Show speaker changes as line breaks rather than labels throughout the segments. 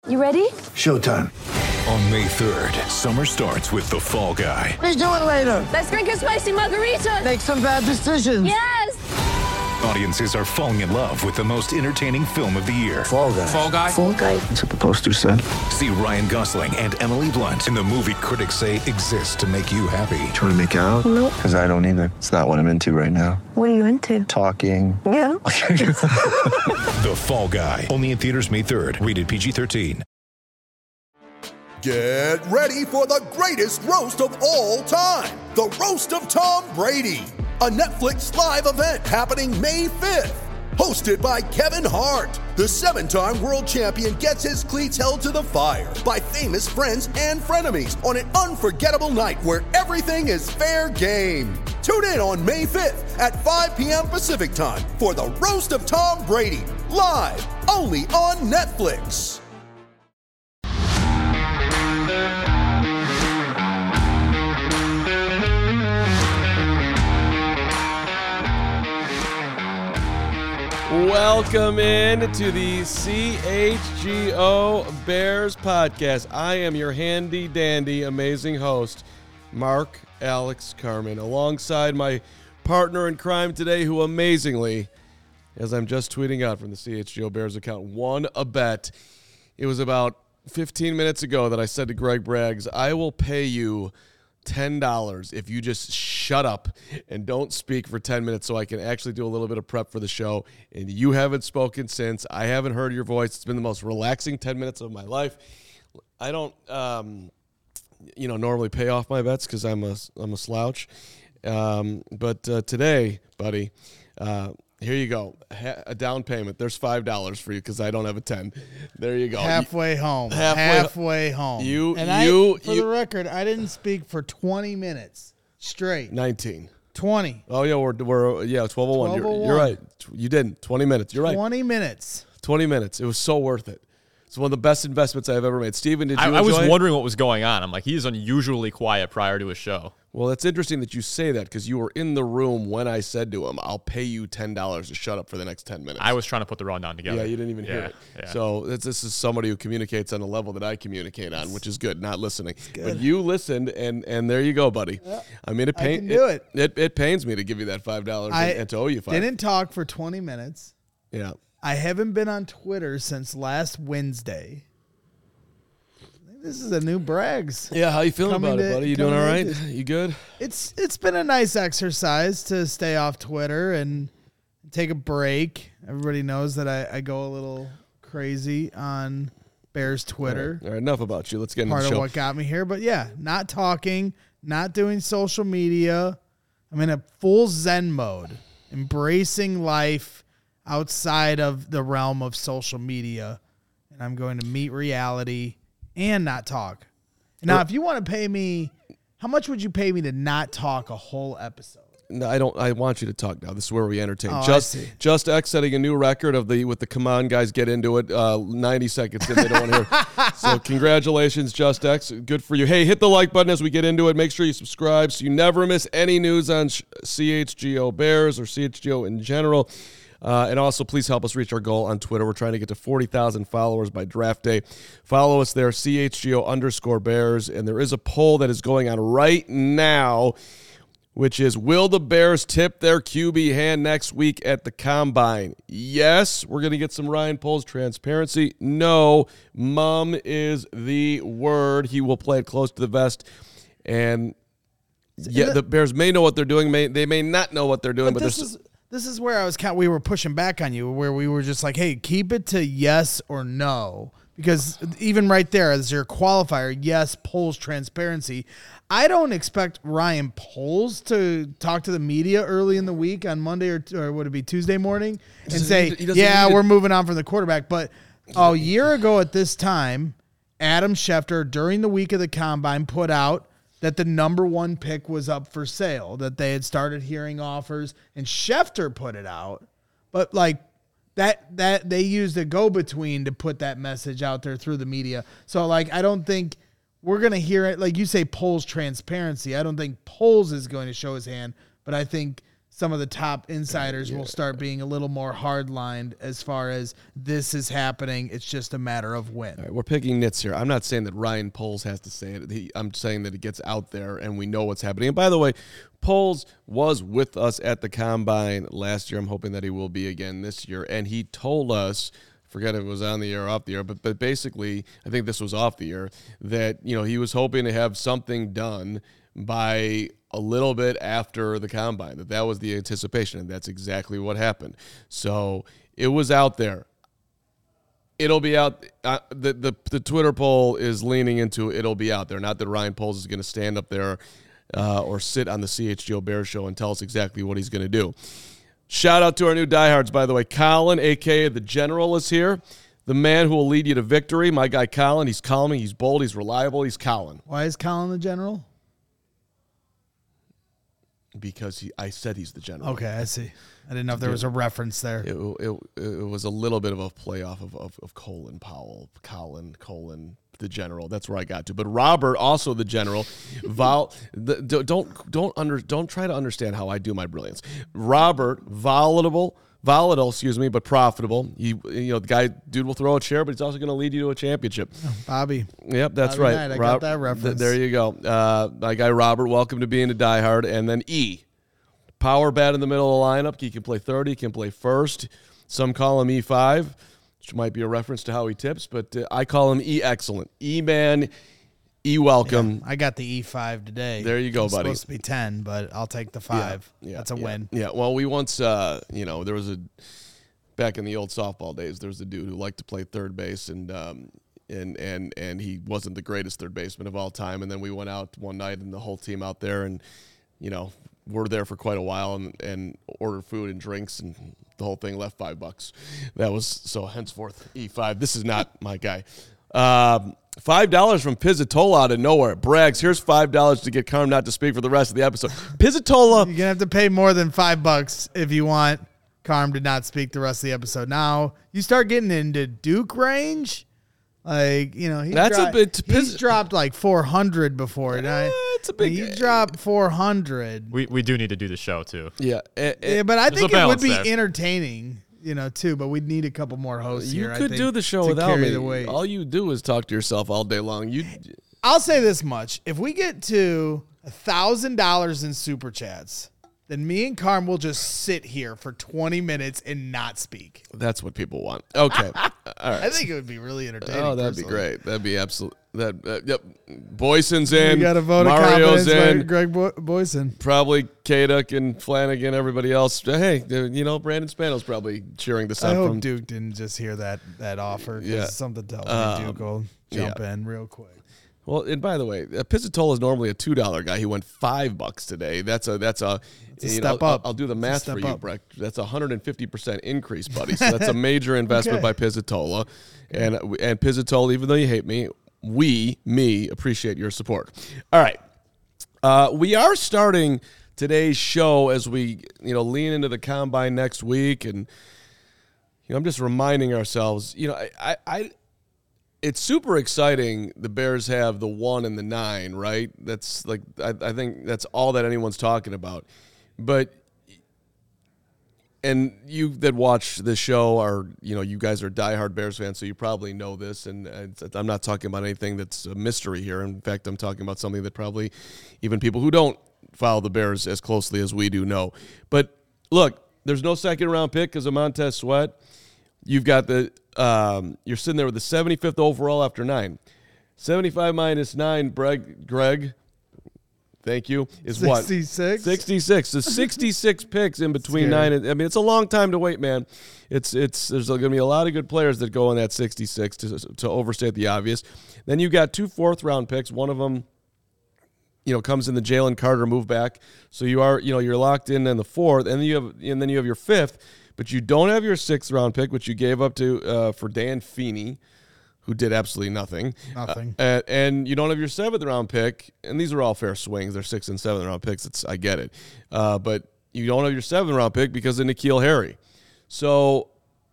You ready?
Showtime.
On May 3rd, summer starts with The Fall Guy.
Let's do it later.
Let's drink a spicy margarita.
Make some bad decisions.
Yes!
Audiences are falling in love with the most entertaining film of the year.
Fall Guy.
Fall Guy?
Fall guy.
That's what the poster said.
See Ryan Gosling and Emily Blunt in the movie critics say exists to make you happy.
Trying to make it out?
Nope.
Because I don't either. It's not what I'm into right now.
What are you into?
Talking.
Yeah.
The Fall Guy. Only in theaters May 3rd. Rated PG-13.
Get ready for the greatest roast of all time. The Roast of Tom Brady. A Netflix live event happening May 5th. Hosted by Kevin Hart. The 7-time world champion gets his cleats held to the fire by famous friends and frenemies on an unforgettable night where everything is fair game. Tune in on May 5th at 5 p.m. Pacific time for the Roast of Tom Brady. Live only on Netflix.
Welcome in to the CHGO Bears podcast. I am your handy dandy, amazing host, Mark Alex Carmen, alongside my partner in crime today, who amazingly, as I'm just tweeting out from the CHGO Bears account, won a bet. It was about 15 minutes ago that I said to Greg Braggs, I will pay you $10 if you just shut up and don't speak for 10 minutes so I can actually do a little bit of prep for the show. And you haven't spoken since. I haven't heard your voice. It's been the most relaxing 10 minutes of my life. I don't, normally pay off my bets because I'm a slouch. But today, buddy, here you go. A down payment. There's $5 for you because I don't have a 10. There you go.
Halfway home.
Halfway
home.
For
the record, I didn't speak for 20 minutes straight.
19.
20.
Oh yeah, we're 12:01. You're right. You didn't. 20 minutes. You're right.
20 minutes.
20 minutes. It was so worth it. It's one of the best investments I've ever made. Steven, did you enjoy
I was
it?
wondering what was going on. I'm like, he's unusually quiet prior to his show.
Well, it's interesting that you say that because you were in the room when I said to him, I'll pay you $10 to shut up for the next 10 minutes.
I was trying to put the rundown together.
Yeah, you didn't even hear it.
Yeah.
So this is somebody who communicates on a level that I communicate on, which is good, not listening. But you listened, and there you go, buddy. Yeah, I mean,
I can do it.
It pains me to give you that $5 and to owe you $5.
Didn't talk for 20 minutes.
Yeah.
I haven't been on Twitter since last Wednesday. This is a new Braggs.
Yeah, how you feeling about it, buddy? You doing all right? You good?
It's been a nice exercise to stay off Twitter and take a break. Everybody knows that I go a little crazy on Bears Twitter.
All right, enough about you. Let's get into the show.
Part of what got me here. But yeah, not talking, not doing social media. I'm in a full Zen mode, embracing life outside of the realm of social media. And I'm going to meet reality and not talk. Now, if you want to pay me, how much would you pay me to not talk a whole episode?
No, I don't. I want you to talk now. This is where we entertain.
Oh,
Just X setting a new record with the come on guys, get into it. 90 seconds if they don't want to hear. So congratulations, Just X. Good for you. Hey, hit the like button as we get into it. Make sure you subscribe so you never miss any news on CHGO Bears or CHGO in general. And also, please help us reach our goal on Twitter. We're trying to get to 40,000 followers by draft day. Follow us there, CHGO_Bears. And there is a poll that is going on right now, which is, will the Bears tip their QB hand next week at the Combine? Yes, we're going to get some Ryan Poles transparency. No, mum is the word. He will play it close to the vest. And yeah, the Bears may know what they're doing. They may not know what they're doing, but
this is where we were pushing back on you, where we were just like, hey, keep it to yes or no. Because even right there, as your qualifier, yes, Poles transparency. I don't expect Ryan Poles to talk to the media early in the week on Monday or would it be Tuesday morning and say, we're moving on from the quarterback. But a year ago at this time, Adam Schefter, during the week of the Combine, put out that the number one pick was up for sale, that they had started hearing offers, and Schefter put it out. But like that they used a go-between to put that message out there through the media. So like I don't think we're going to hear it. Like you say, Poles transparency. I don't think Poles is going to show his hand, but I think some of the top insiders will start being a little more hard-lined as far as this is happening. It's just a matter of when.
All right, we're picking nits here. I'm not saying that Ryan Poles has to say it. I'm saying that it gets out there and we know what's happening. And by the way, Poles was with us at the Combine last year. I'm hoping that he will be again this year. And he told us, forget if it was on the air or off the air, but basically, I think this was off the air, that he was hoping to have something done by a little bit after the Combine. That was the anticipation, and that's exactly what happened. So it was out there. It'll be out. The Twitter poll is leaning into it'll be out there. Not that Ryan Poles is going to stand up there or sit on the CHGO Bears show and tell us exactly what he's going to do. Shout out to our new diehards, by the way. Colin, a.k.a. The General, is here. The man who will lead you to victory. My guy Colin. He's calming. He's bold. He's reliable. He's Colin.
Why is Colin the General?
Because I said he's the General.
Okay, I see. I didn't know if there was a reference there.
It was a little bit of a playoff of Colin Powell. Colin, the General. That's where I got to. But Robert, also the General. Don't try to understand how I do my brilliance. Robert, volatile, but profitable. The dude will throw a chair, but he's also going to lead you to a championship.
Bobby.
Yep, that's
Bobby
right.
Knight, I got that reference.
There you go. My guy Robert, welcome to being a diehard. And then E, power bat in the middle of the lineup. He can play 30, he can play first. Some call him E5, which might be a reference to how he tips, but I call him E excellent. E-man, E-welcome.
Yeah, I got the E5 today.
There you go,
It's
buddy.
supposed to be 10, but I'll take the 5.
Yeah,
That's a win.
Yeah, well, we once, there was back in the old softball days, there was a dude who liked to play third base, and he wasn't the greatest third baseman of all time. And then we went out one night, and the whole team out there, and we're there for quite a while, and ordered food and drinks, and the whole thing left $5. That was so henceforth E5. This is not my guy. $5 from Pizzatola out of nowhere. Brags, here's $5 to get Carm not to speak for the rest of the episode. Pizzatola.
You're going to have to pay more than $5 if you want Carm to not speak the rest of the episode. Now, you start getting into Duke range, he's dropped like 400 before.
It's a big.
He dropped 400.
We do need to do the show, too.
Yeah, but I think it would be
there.
entertaining. Too, but we'd need a couple more hosts here.
You could do the show without me. All you do is talk to yourself all day long.
I'll say this much. If we get to $1,000 in super chats, then me and Carm will just sit here for 20 minutes and not speak.
That's what people want. Okay. All right.
I think it would be really entertaining.
Oh, that'd be great. That'd be absolute. Yep. Boyson's in.
We got a vote
Mario's
of confidence
in.
by Greg Boyson.
Probably Kaduk and Flanagan, everybody else. Hey, Brandon Spano's probably cheering this
I
out.
hope Duke didn't just hear that offer.
Yeah.
Something tells me Duke will jump in real quick.
Well, and by the way, Pizzatola is normally a $2 guy. He went $5 today. That's a
step up.
I'll do the math for you,
up.
Breck. That's a 150% increase, buddy. So that's a major investment by Pizzatola. And Pizzatola, even though you hate me, me appreciate your support. All right. We are starting today's show as we, lean into the Combine next week. And, I'm just reminding ourselves, it's super exciting. The Bears have the 1 and the 9, right? That's like, I think that's all that anyone's talking about. But, and you that watch the show are, you guys are diehard Bears fans, so you probably know this. And I'm not talking about anything that's a mystery here. In fact, I'm talking about something that probably even people who don't follow the Bears as closely as we do know. But look, there's no second round pick because of Montez Sweat. You've got you're sitting there with the 75th overall after 9. 75 minus 9, Greg, thank you, is
66?
what? 66. So 66 picks in between 9 and, it's a long time to wait, man. There's going to be a lot of good players that go in that 66 to overstate the obvious. Then you got 2 4th-round picks. One of them, comes in the Jalen Carter move back. So you are, you're locked in the 4th, and then you have your 5th. But you don't have your 6th-round pick, which you gave up to for Dan Feeney, who did absolutely nothing. And you don't have your 7th-round pick, and these are all fair swings. They're 6th and 7th-round picks. I get it. But you don't have your 7th-round pick because of N'Keal Harry. So,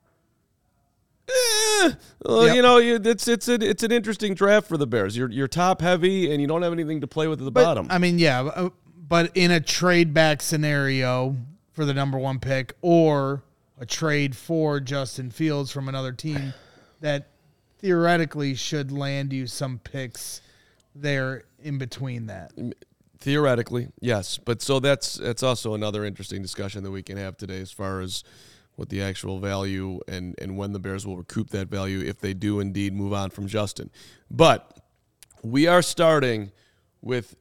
it's an interesting draft for the Bears. You're top-heavy, and you don't have anything to play with at the bottom.
But in a trade-back scenario, for the number 1 pick or a trade for Justin Fields from another team that theoretically should land you some picks there in between that.
Theoretically, yes. But so that's also another interesting discussion that we can have today as far as what the actual value and when the Bears will recoup that value if they do indeed move on from Justin. But we are starting with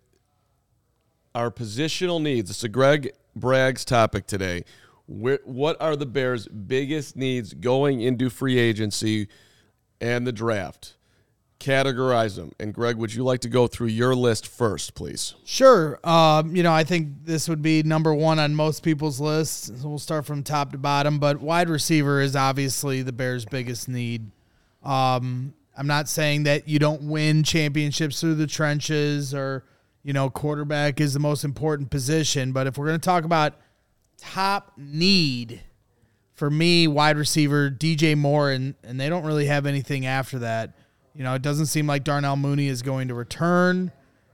our positional needs. It's a Greg Bragg's topic today. What are the Bears' biggest needs going into free agency and the draft? Categorize them. And Greg, would you like to go through your list first, please?
Sure. I think this would be number 1 on most people's lists. So we'll start from top to bottom, but wide receiver is obviously the Bears' biggest need. I'm not saying that you don't win championships through the trenches or, quarterback is the most important position, but if we're going to talk about top need, for me, wide receiver, DJ Moore, and they don't really have anything after that. It doesn't seem like Darnell Mooney is going to return.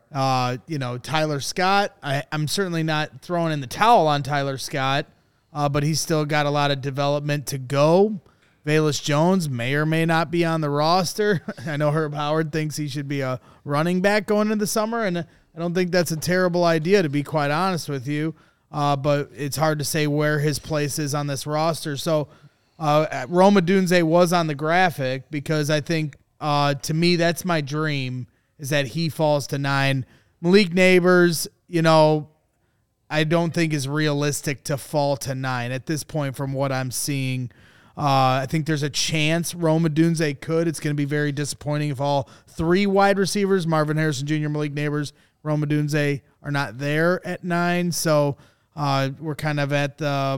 Tyler Scott, I'm certainly not throwing in the towel on Tyler Scott, but he's still got a lot of development to go. Velus Jones may or may not be on the roster. I know Herb Howard thinks he should be a running back going into the summer, and I don't think that's a terrible idea, to be quite honest with you. But it's hard to say where his place is on this roster. So Rome Odunze was on the graphic because I think, to me, that's my dream, is that he falls to 9. Malik Neighbors, I don't think is realistic to fall to 9 at this point from what I'm seeing. I think there's a chance Rome Odunze could. It's going to be very disappointing if all 3 wide receivers, Marvin Harrison Jr., Malik Neighbors, Rome Odunze, are not there at 9. So we're kind of at the,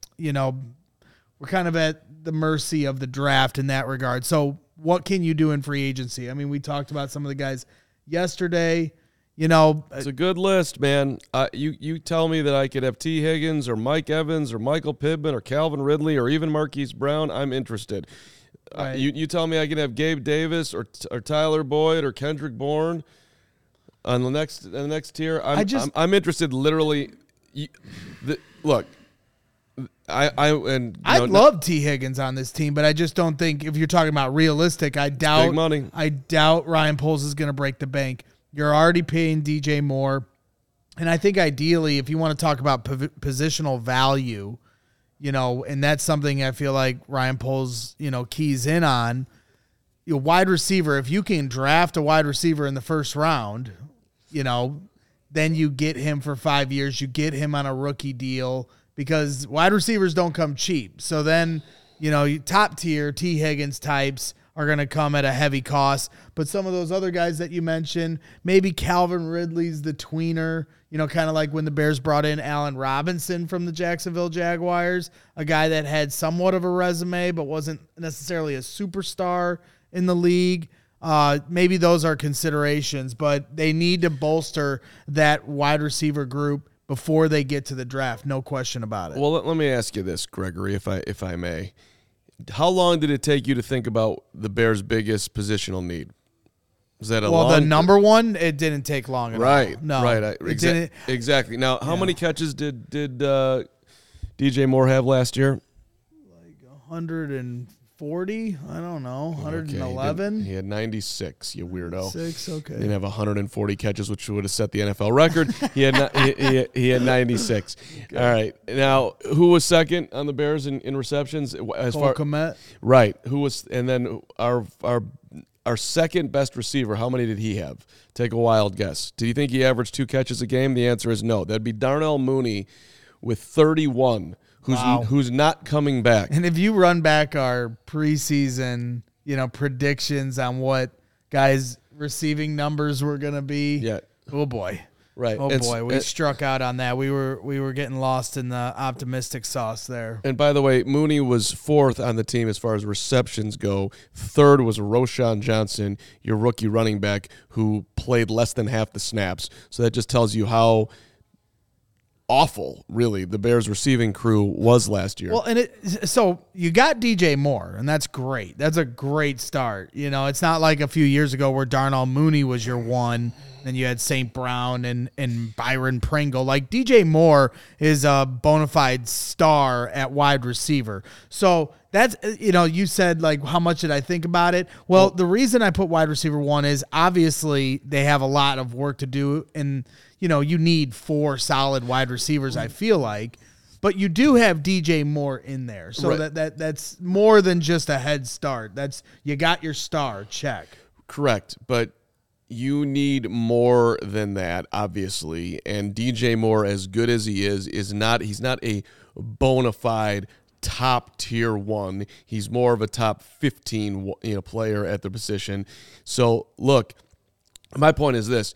mercy of the draft in that regard. So what can you do in free agency? I mean, we talked about some of the guys yesterday.
It's a good list, man. You tell me that I could have T. Higgins or Mike Evans or Michael Pittman or Calvin Ridley or even Marquise Brown. I'm interested. Right. You tell me I can have Gabe Davis or Tyler Boyd or Kendrick Bourne on the next tier. I'm interested. Literally, look. I'd
love T. Higgins on this team, but I just don't think, if you're talking about realistic, I doubt
big money.
I doubt Ryan Poles is going to break the bank. You're already paying DJ Moore, and I think ideally, if you want to talk about positional value, and that's something I feel like Ryan Poles, keys in on. Wide receiver, if you can draft a wide receiver in the first round, then you get him for 5 years. You get him on a rookie deal, because wide receivers don't come cheap. So then, top tier T. Higgins types are going to come at a heavy cost. But some of those other guys that you mentioned, maybe Calvin Ridley's the tweener, kind of like when the Bears brought in Allen Robinson from the Jacksonville Jaguars, a guy that had somewhat of a resume but wasn't necessarily a superstar in the league. Maybe those are considerations, but they need to bolster that wide receiver group before they get to the draft, no question about it.
Well, let me ask you this, Gregory, if I may. How long did it take you to think about the Bears' biggest positional need? Was that
the number one? It didn't take long at all.
Right.
No,
right. Exactly. Now, how many catches did DJ Moore have last year?
Like 140? I don't know. 111?
Okay, he had 96, you weirdo.
6, okay.
He didn't have 140 catches, which would have set the NFL record. He had 96. Okay. All right. Now, who was second on the Bears in receptions?
Cole Kmet.
Right. Who was, and then our second best receiver, how many did he have? Take a wild guess. Do you think he averaged 2 catches a game? The answer is no. That'd be Darnell Mooney with 31. Who's not coming back.
And if you run back our preseason, predictions on what guys' receiving numbers were going to be, oh boy.
Right.
Oh boy, we struck out on that. We were getting lost in the optimistic sauce there.
And by the way, Mooney was 4th on the team as far as receptions go. 3rd was Roschon Johnson, your rookie running back, who played less than half the snaps. So that just tells you how awful, really, the Bears receiving crew was last year.
Well, so you got DJ Moore, and that's great. That's a great start. You know, it's not like a few years ago where Darnell Mooney was your one, then you had St. Brown and Byron Pringle. Like, DJ Moore is a bona fide star at wide receiver. So that's, you know, you said, like, how much did I think about it? Well, the reason I put wide receiver 1 is obviously they have a lot of work to do, and, you know, you need 4 solid wide receivers, I feel like. But you do have DJ Moore in there. So
right.
that's more than just a head start. You got your star, check.
Correct, but you need more than that, obviously. And DJ Moore, as good as he is not, he's not a bona fide top tier 1. He's more of a top 15 player at the position. So look, my point is this.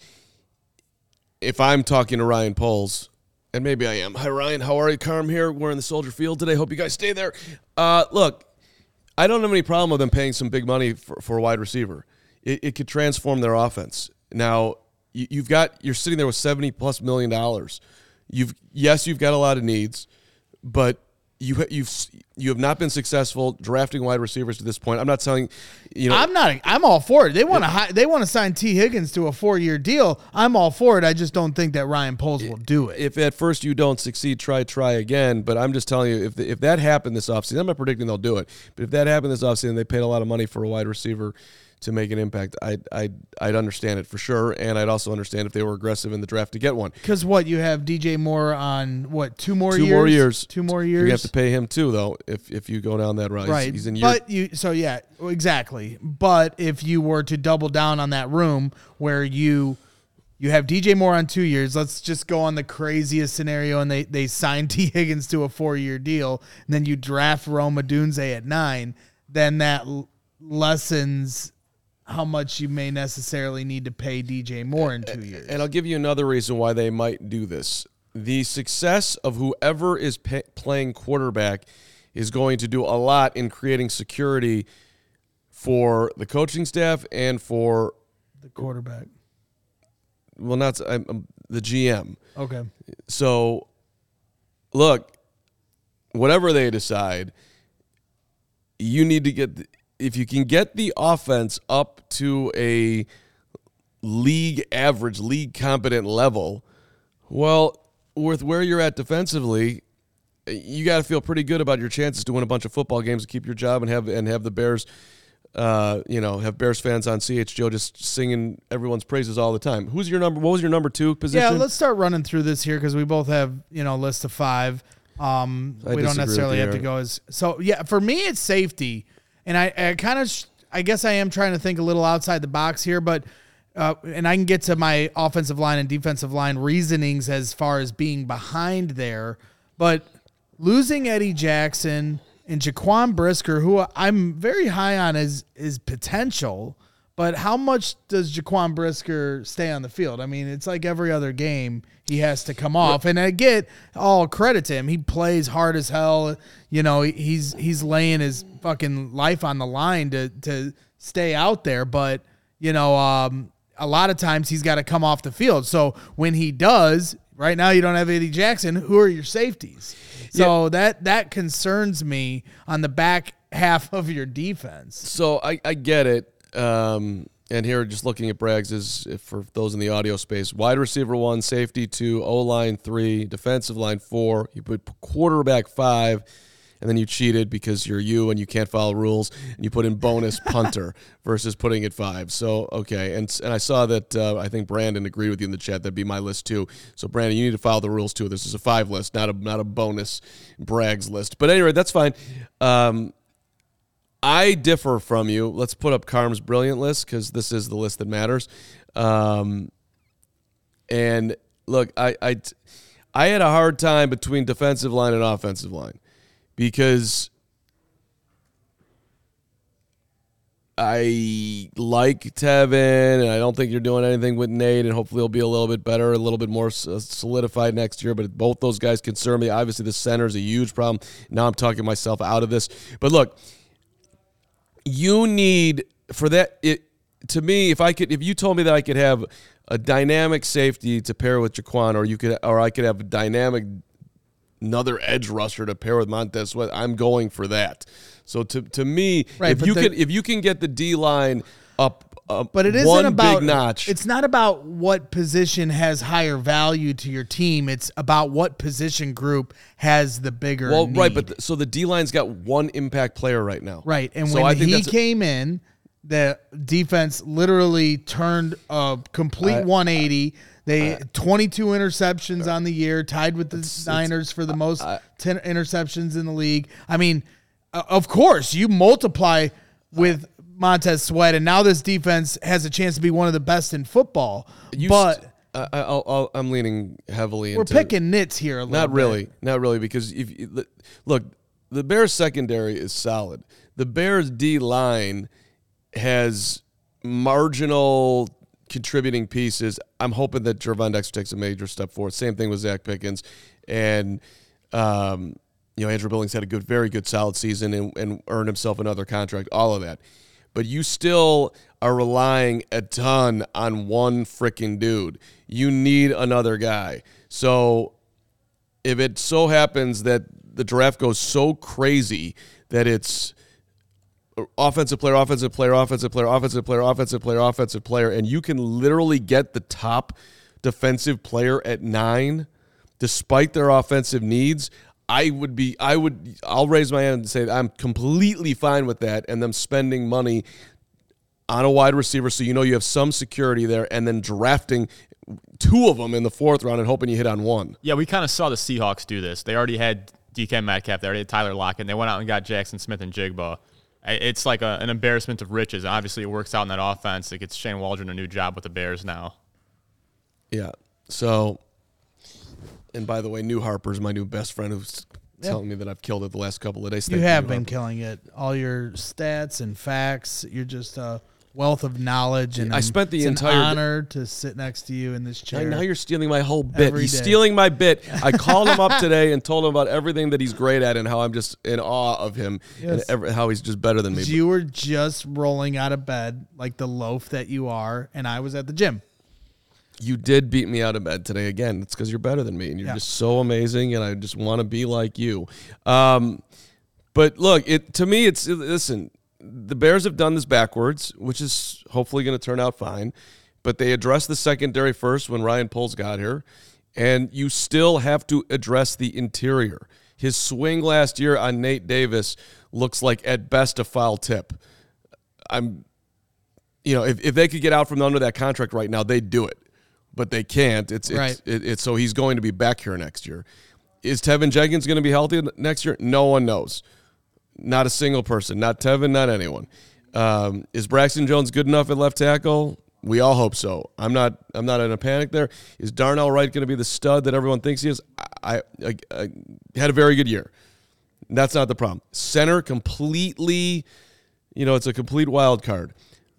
If I'm talking to Ryan Poles, and maybe I am. Hi, Ryan. How are you? Carm here. We're in the Soldier Field today. Hope you guys stay there. Look, I don't have any problem with them paying some big money for a wide receiver. It could transform their offense. Now, you're sitting there with $70+ million. You've got a lot of needs, but you have not been successful drafting wide receivers to this point. I'm not telling you know.
I'm all for it. They want to sign T. Higgins to a 4-year deal. I'm all for it. I just don't think that Ryan Poles will do it.
If at first you don't succeed, try again. But I'm just telling you, if that happened this offseason, I'm not predicting they'll do it. But if that happened this offseason, they paid a lot of money for a wide receiver to make an impact, I'd understand it for sure, and I'd also understand if they were aggressive in the draft to get one.
Because you have DJ Moore on 2 more years?
2 more years.
2 more years.
You have to pay him too, though, if you go down that route.
Right.
He's in year.
But exactly. But if you were to double down on that room where you have DJ Moore on 2 years, let's just go on the craziest scenario, and they sign T. Higgins to a 4-year deal, and then you draft Rome Odunze at 9, then that lessens how much you may necessarily need to pay DJ Moore in 2 years.
And I'll give you another reason why they might do this. The success of whoever is playing quarterback is going to do a lot in creating security for the coaching staff and for
the quarterback.
Well, not the GM.
Okay.
So, look, whatever they decide, you need to get if you can get the offense up to a league average, league competent level, well, with where you're at defensively, you got to feel pretty good about your chances to win a bunch of football games and keep your job and have the Bears, have Bears fans on CHGO just singing everyone's praises all the time. What was your number 2 position?
Yeah, let's start running through this here because we both have, a list of 5. We don't necessarily have to go as so. Yeah, for me, it's safety. And I kind of, I guess I am trying to think a little outside the box here, but, and I can get to my offensive line and defensive line reasonings as far as being behind there, but losing Eddie Jackson and Jaquan Brisker, who I'm very high on his potential, but how much does Jaquan Brisker stay on the field? I mean, it's like every other game he has to come off. And I get all credit to him. He plays hard as hell. He's laying his fucking life on the line to stay out there. But, a lot of times he's got to come off the field. So when he does, right now you don't have Eddie Jackson. Who are your safeties? So that concerns me on the back half of your defense.
So I get it. And here, just looking at Braggs is, for those in the audio space, wide receiver 1, safety 2, O-line 3, defensive line 4. You put quarterback 5, and then you cheated because you're you and you can't follow rules, and you put in bonus punter versus putting it 5. So, okay. And I saw that I think Brandon agreed with you in the chat. That'd be my list too. So, Brandon, you need to follow the rules too. This is a 5 list, not a bonus Braggs list. But anyway, that's fine. I differ from you. Let's put up Carm's brilliant list because this is the list that matters. And look, I had a hard time between defensive line and offensive line because I like Tevin, and I don't think you're doing anything with Nate, and hopefully he'll be a little bit better, a little bit more solidified next year. But both those guys concern me. Obviously, the center is a huge problem. Now I'm talking myself out of this. But look, you need for that. to me, if you told me that I could have a dynamic safety to pair with Jaquan, or I could have a dynamic another edge rusher to pair with Montez Sweat, I'm going for that. So to me,
Right,
if you can get the D line up
but it isn't
one
about
big notch.
It's not about what position has higher value to your team. It's about what position group has the bigger need.
Right, but so the D line's got one impact player right now.
Right, and
so
when
I think
he came in, the defense literally turned a complete 180. They 22 interceptions on the year, tied with the Niners for the most 10 interceptions in the league. I mean, of course, you multiply with Montez Sweat, and now this defense has a chance to be one of the best in football.
I'm leaning heavily
we're
into
picking nits here a little bit.
Not really, because look, the Bears secondary is solid. The Bears D line has marginal contributing pieces. I'm hoping that Gervon Dexter takes a major step forward. Same thing with Zach Pickens, and Andrew Billings had a very good, solid season and earned himself another contract. All of that. But you still are relying a ton on one freaking dude. You need another guy. So if it so happens that the draft goes so crazy that it's offensive player, and you can literally get the top defensive player at 9 despite their offensive needs, I'll raise my hand and say I'm completely fine with that, and them spending money on a wide receiver so you know you have some security there, and then drafting 2 of them in the 4th round and hoping you hit on 1.
Yeah, we kind of saw the Seahawks do this. They already had DK Metcalf. They already had Tyler Lockett. And they went out and got Jackson Smith and Jigba. It's like an embarrassment of riches. Obviously, it works out in that offense. It gets Shane Waldron a new job with the Bears now.
Yeah. So, and by the way, New Harper's my new best friend who's telling me that I've killed it the last couple of days.
You have been killing it. All your stats and facts. You're just a wealth of knowledge, and
I spent the
it's
entire
an honor to sit next to you in this chair.
Now you're stealing my whole bit.
Every
He's
day.
stealing my bit. I called him up today and told him about everything that he's great at and how I'm just in awe of him and how he's just better than me.
You were just rolling out of bed like the loaf that you are, and I was at the gym.
You did beat me out of bed today again. It's because you're better than me, and you're just so amazing, and I just want to be like you. But look, to me, listen, the Bears have done this backwards, which is hopefully going to turn out fine, but they addressed the secondary first when Ryan Poles got here, and you still have to address the interior. His swing last year on Nate Davis looks like, at best, a foul tip. If they could get out from under that contract right now, they'd do it. But they can't. So he's going to be back here next year. Is Tevin Jenkins going to be healthy next year? No one knows. Not a single person. Not Tevin, not anyone. Is Braxton Jones good enough at left tackle? We all hope so. I'm not in a panic there. Is Darnell Wright going to be the stud that everyone thinks he is? I had a very good year. That's not the problem. Center completely, it's a complete wild card.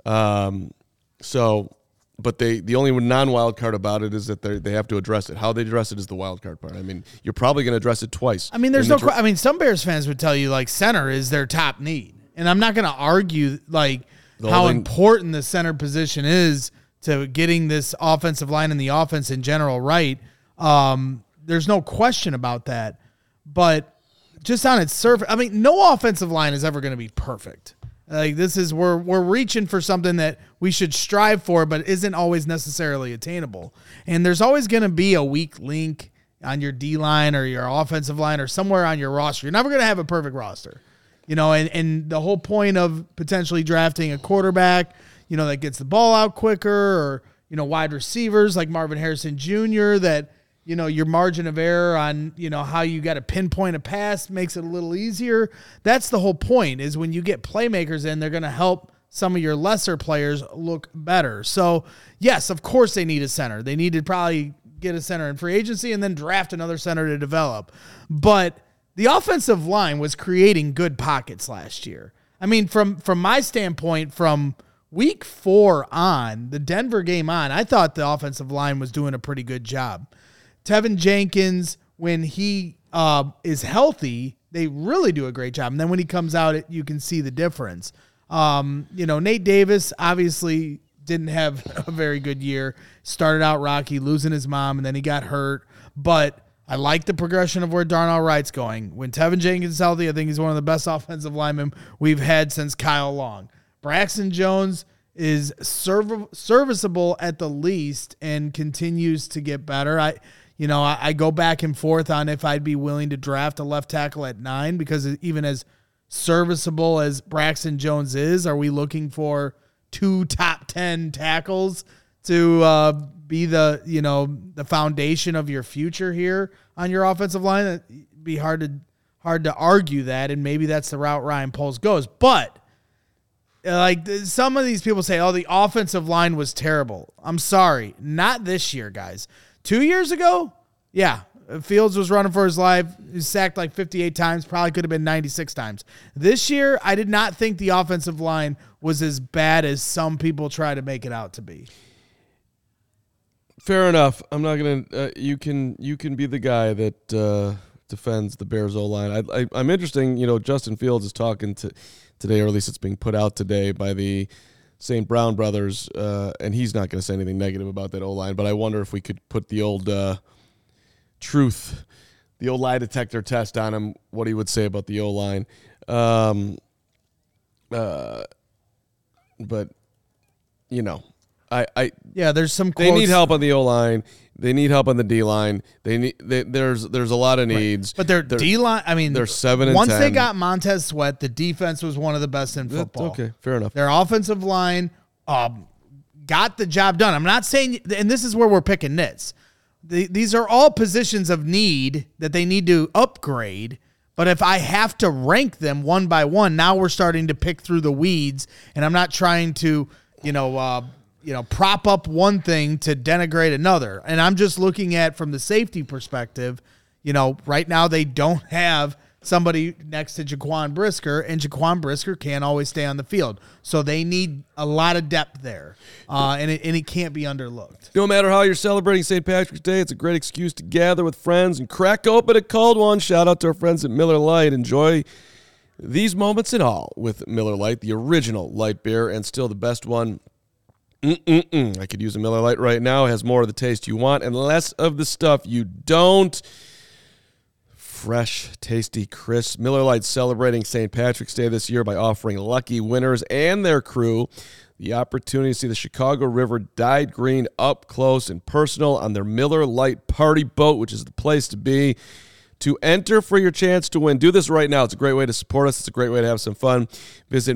But the only non-wild card about it is that they have to address it. How they address it is the wild card part. I mean, you're probably going to address it twice.
I mean, some Bears fans would tell you, like, center is their top need. And I'm not going to argue, like, how important the center position is to getting this offensive line and the offense in general right. There's no question about that. But just on its surface, I mean, no offensive line is ever going to be perfect. Like, this is we're reaching for something that we should strive for, but isn't always necessarily attainable. And there's always going to be a weak link on your D line or your offensive line or somewhere on your roster. You're never going to have a perfect roster, And the whole point of potentially drafting a quarterback, that gets the ball out quicker, or wide receivers like Marvin Harrison Jr. that your margin of error on, how you got to pinpoint a pass makes it a little easier. That's the whole point, is when you get playmakers in, they're going to help some of your lesser players look better. So, yes, of course they need a center. They need to probably get a center in free agency and then draft another center to develop. But the offensive line was creating good pockets last year. I mean, from my standpoint, from week 4 on, the Denver game on, I thought the offensive line was doing a pretty good job. Tevin Jenkins, when he is healthy, they really do a great job. And then when he comes out, you can see the difference. Nate Davis obviously didn't have a very good year. Started out rocky, losing his mom, and then he got hurt. But I like the progression of where Darnell Wright's going. When Tevin Jenkins is healthy, I think he's one of the best offensive linemen we've had since Kyle Long. Braxton Jones is serviceable at the least and continues to get better. I go back and forth on if I'd be willing to draft a left tackle at 9, because even as serviceable as Braxton Jones is, are we looking for 2 top 10 tackles to be the foundation of your future here on your offensive line? It'd be hard to argue that, and maybe that's the route Ryan Poles goes. But like some of these people say, oh, the offensive line was terrible. I'm sorry, not this year, guys. 2 years ago, yeah, Fields was running for his life. He was sacked like 58 times, probably could have been 96 times. This year, I did not think the offensive line was as bad as some people try to make it out to be.
Fair enough. I'm not gonna. You can be the guy that defends the Bears O-line. I'm interesting. Justin Fields is talking today, or at least it's being put out today by the St. Brown brothers, and he's not going to say anything negative about that O-line. But I wonder if we could put the old the old lie detector test on him, what he would say about the O-line. But there's some quotes.
They
need help on the O-line. They need help on the D-line. There's a lot of needs.
Right. But their D-line, they're
7 and 10.
Once they got Montez Sweat, the defense was one of the best in football.
Okay, fair enough.
Their offensive line got the job done. I'm not saying, and this is where we're picking nits. These are all positions of need that they need to upgrade. But if I have to rank them one by one, now we're starting to pick through the weeds, and I'm not trying to, prop up one thing to denigrate another. And I'm just looking at from the safety perspective, right now they don't have somebody next to Jaquan Brisker, and Jaquan Brisker can't always stay on the field. So they need a lot of depth there, and it can't be underlooked.
No matter how you're celebrating St. Patrick's Day, it's a great excuse to gather with friends and crack open a cold one. Shout out to our friends at Miller Lite. Enjoy these moments and all with Miller Lite, the original light beer, and still the best one. I could use a Miller Lite right now. It has more of the taste you want and less of the stuff you don't. Fresh, tasty, crisp. Miller Lite celebrating St. Patrick's Day this year by offering lucky winners and their crew the opportunity to see the Chicago River dyed green up close and personal on their Miller Lite party boat, which is the place to be. To enter for your chance to win, do this right now. It's a great way to support us. It's a great way to have some fun. Visit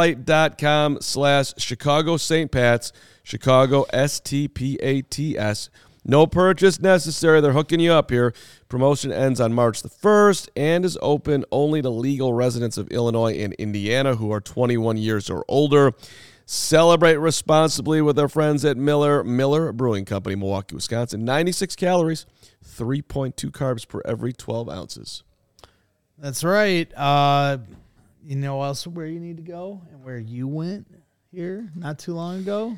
MillerLite.com/Chicago St. Pat's, Chicago STPATS. No purchase necessary. They're hooking you up here. Promotion ends on March the 1st and is open only to legal residents of Illinois and Indiana who are 21 years or older. Celebrate responsibly with our friends at Miller Brewing Company, Milwaukee, Wisconsin. 96 calories, 3.2 carbs per every 12 ounces.
That's right. You know else where you need to go and where you went here not too long ago?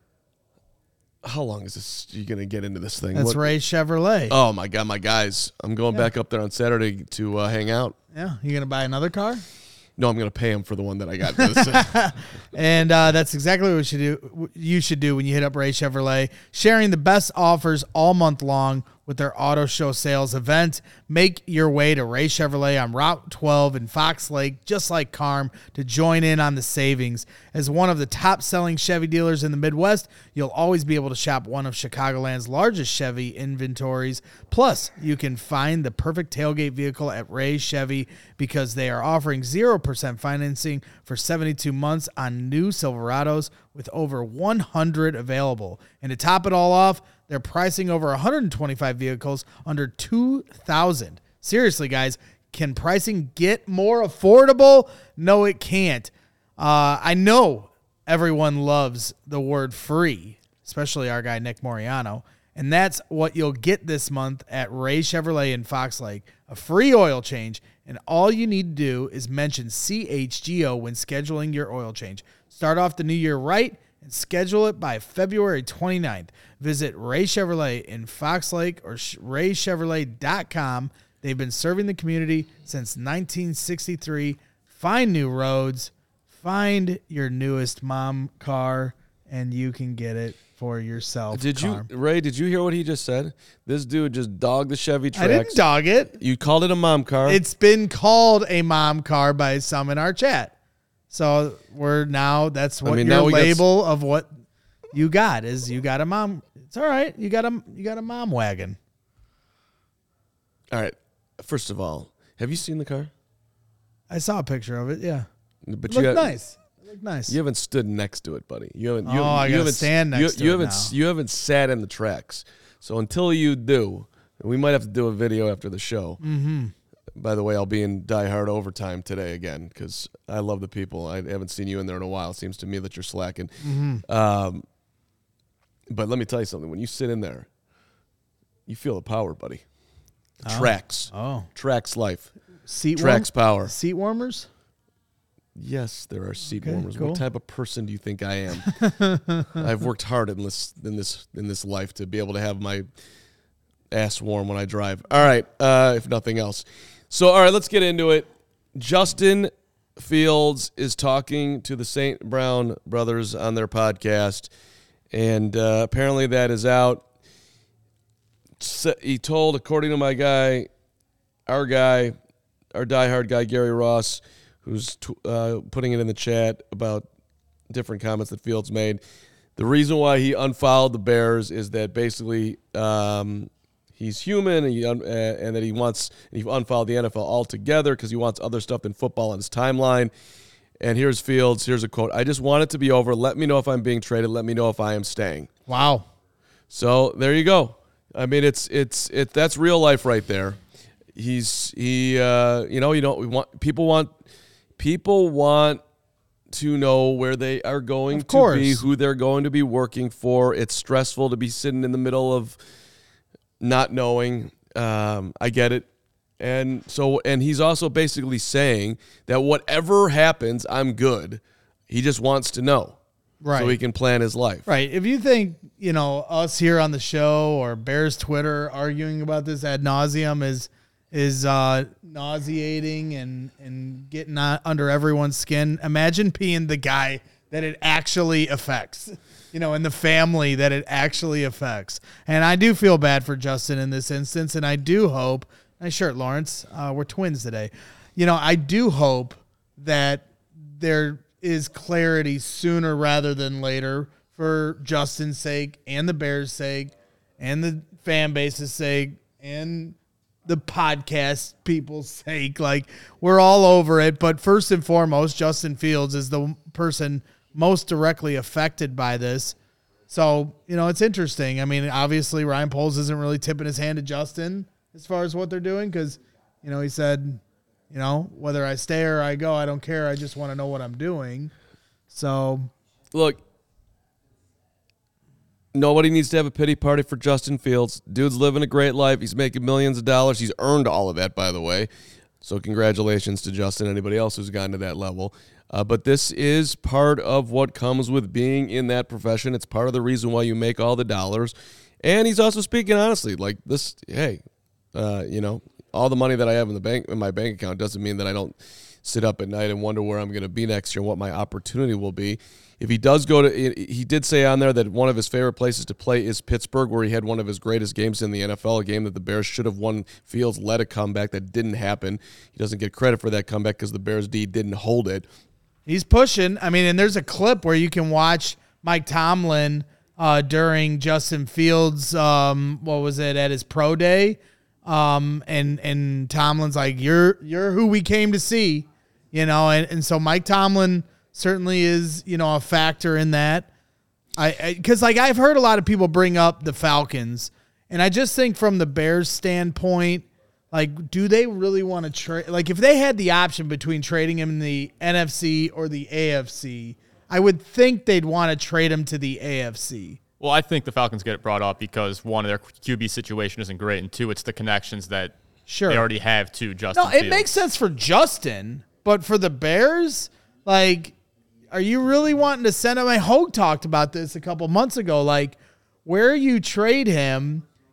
How long is this? You going to get into this thing?
That's Ray Chevrolet.
Oh, my God, my guys. I'm going back up there on Saturday to hang out.
Yeah. You going to buy another car?
No, I'm going to pay him for the one that I got.
And that's exactly what you should do when you hit up Ray Chevrolet, sharing the best offers all month long with their auto show sales event. Make your way to Ray Chevrolet on Route 12 in Fox Lake, just like Carm, to join in on the savings. As one of the top-selling Chevy dealers in the Midwest, you'll always be able to shop one of Chicagoland's largest Chevy inventories. Plus, you can find the perfect tailgate vehicle at Ray Chevy because they are offering 0% financing for 72 months on new Silverados with over 100 available. And to top it all off, they're pricing over 125 vehicles under $2,000. Seriously, guys, can pricing get more affordable? No, it can't. I know everyone loves the word free, especially our guy Nick Moriano, and that's what you'll get this month at Ray Chevrolet in Fox Lake, a free oil change, and all you need to do is mention CHGO when scheduling your oil change. Start off the new year right and schedule it by February 29th. Visit Ray Chevrolet in Fox Lake or raychevrolet.com. They've been serving the community since 1963. Find new roads, find your newest mom car and you can get it for yourself.
Ray, did you hear what he just said? This dude just dogged the Chevy Trax.
I didn't dog it.
You called it a mom car.
It's been called a mom car by some in our chat. So that's what your label of what you got is. You got a mom. It's all right. You got a mom wagon.
All right. First of all, have you seen the car?
I saw a picture of it. Yeah,
but
it looked nice. It looked nice.
You haven't stood next to it, buddy. You
gotta stand next to it now.
You haven't sat in the tracks. So until you do, we might have to do a video after the show. Mm-hmm. By the way, I'll be in Die Hard overtime today again because I love the people. I haven't seen you in there in a while. It seems to me that you're slacking.
Mm-hmm.
But let me tell you something. When you sit in there, you feel the power, buddy. Tracks. Tracks life. Tracks power.
Seat warmers?
Yes, there are seat warmers.
Cool.
What type of person do you think I am? I've worked hard in this life to be able to have my ass warm when I drive. All right, if nothing else. So, all right, let's get into it. Justin Fields is talking to the St. Brown brothers on their podcast, and apparently that is out. He told, according to my guy, our diehard guy, Gary Ross, who's putting it in the chat about different comments that Fields made, the reason why he unfollowed the Bears is that basically he's human and that he unfollowed the NFL altogether because he wants other stuff than football on his timeline. And here's Fields. Here's a quote. "I just want it to be over. Let me know if I'm being traded. Let me know if I am staying."
Wow.
So there you go. I mean, that's real life right there. People want to know where they are going to be, who they're going to be working for. It's stressful to be sitting in the middle of not knowing. I get it. And he's also basically saying that whatever happens, I'm good. He just wants to know.
Right.
So he can plan his life.
Right. If you think, us here on the show or Bears Twitter arguing about this ad nauseum is nauseating and getting under everyone's skin, imagine being the guy that it actually affects, and the family that it actually affects. And I do feel bad for Justin in this instance, and I do hope, nice shirt, Lawrence, we're twins today. I do hope that there is clarity sooner rather than later for Justin's sake and the Bears' sake and the fan base's sake and the podcast people's sake. Like, we're all over it. But first and foremost, Justin Fields is the person most directly affected by this. So, it's interesting. I mean, obviously Ryan Poles isn't really tipping his hand to Justin as far as what they're doing because, he said, whether I stay or I go, I don't care. I just want to know what I'm doing. So,
look, nobody needs to have a pity party for Justin Fields. Dude's living a great life. He's making millions of dollars. He's earned all of that, by the way. So congratulations to Justin and anybody else who's gotten to that level. But this is part of what comes with being in that profession. It's part of the reason why you make all the dollars. And he's also speaking honestly, like this, hey, all the money that I have in my bank account doesn't mean that I don't sit up at night and wonder where I'm going to be next year and what my opportunity will be. If he does he did say on there that one of his favorite places to play is Pittsburgh, where he had one of his greatest games in the NFL, a game that the Bears should have won. Fields led a comeback that didn't happen. He doesn't get credit for that comeback because the Bears D didn't hold it.
He's pushing. I mean, and there's a clip where you can watch Mike Tomlin during Justin Fields, at his pro day. And Tomlin's like, you're who we came to see, and so Mike Tomlin certainly is, a factor in that. Because I've heard a lot of people bring up the Falcons, and I just think from the Bears standpoint, like, do they really want to trade? Like, if they had the option between trading him in the NFC or the AFC, I would think they'd want to trade him to the AFC.
Well, I think the Falcons get it brought up because, one, their QB situation isn't great, and two, it's the connections that they already have to Justin Fields.
It makes sense for Justin, but for the Bears, like, are you really wanting to send him? Hogue talked about this a couple months ago. Like, where you trade him,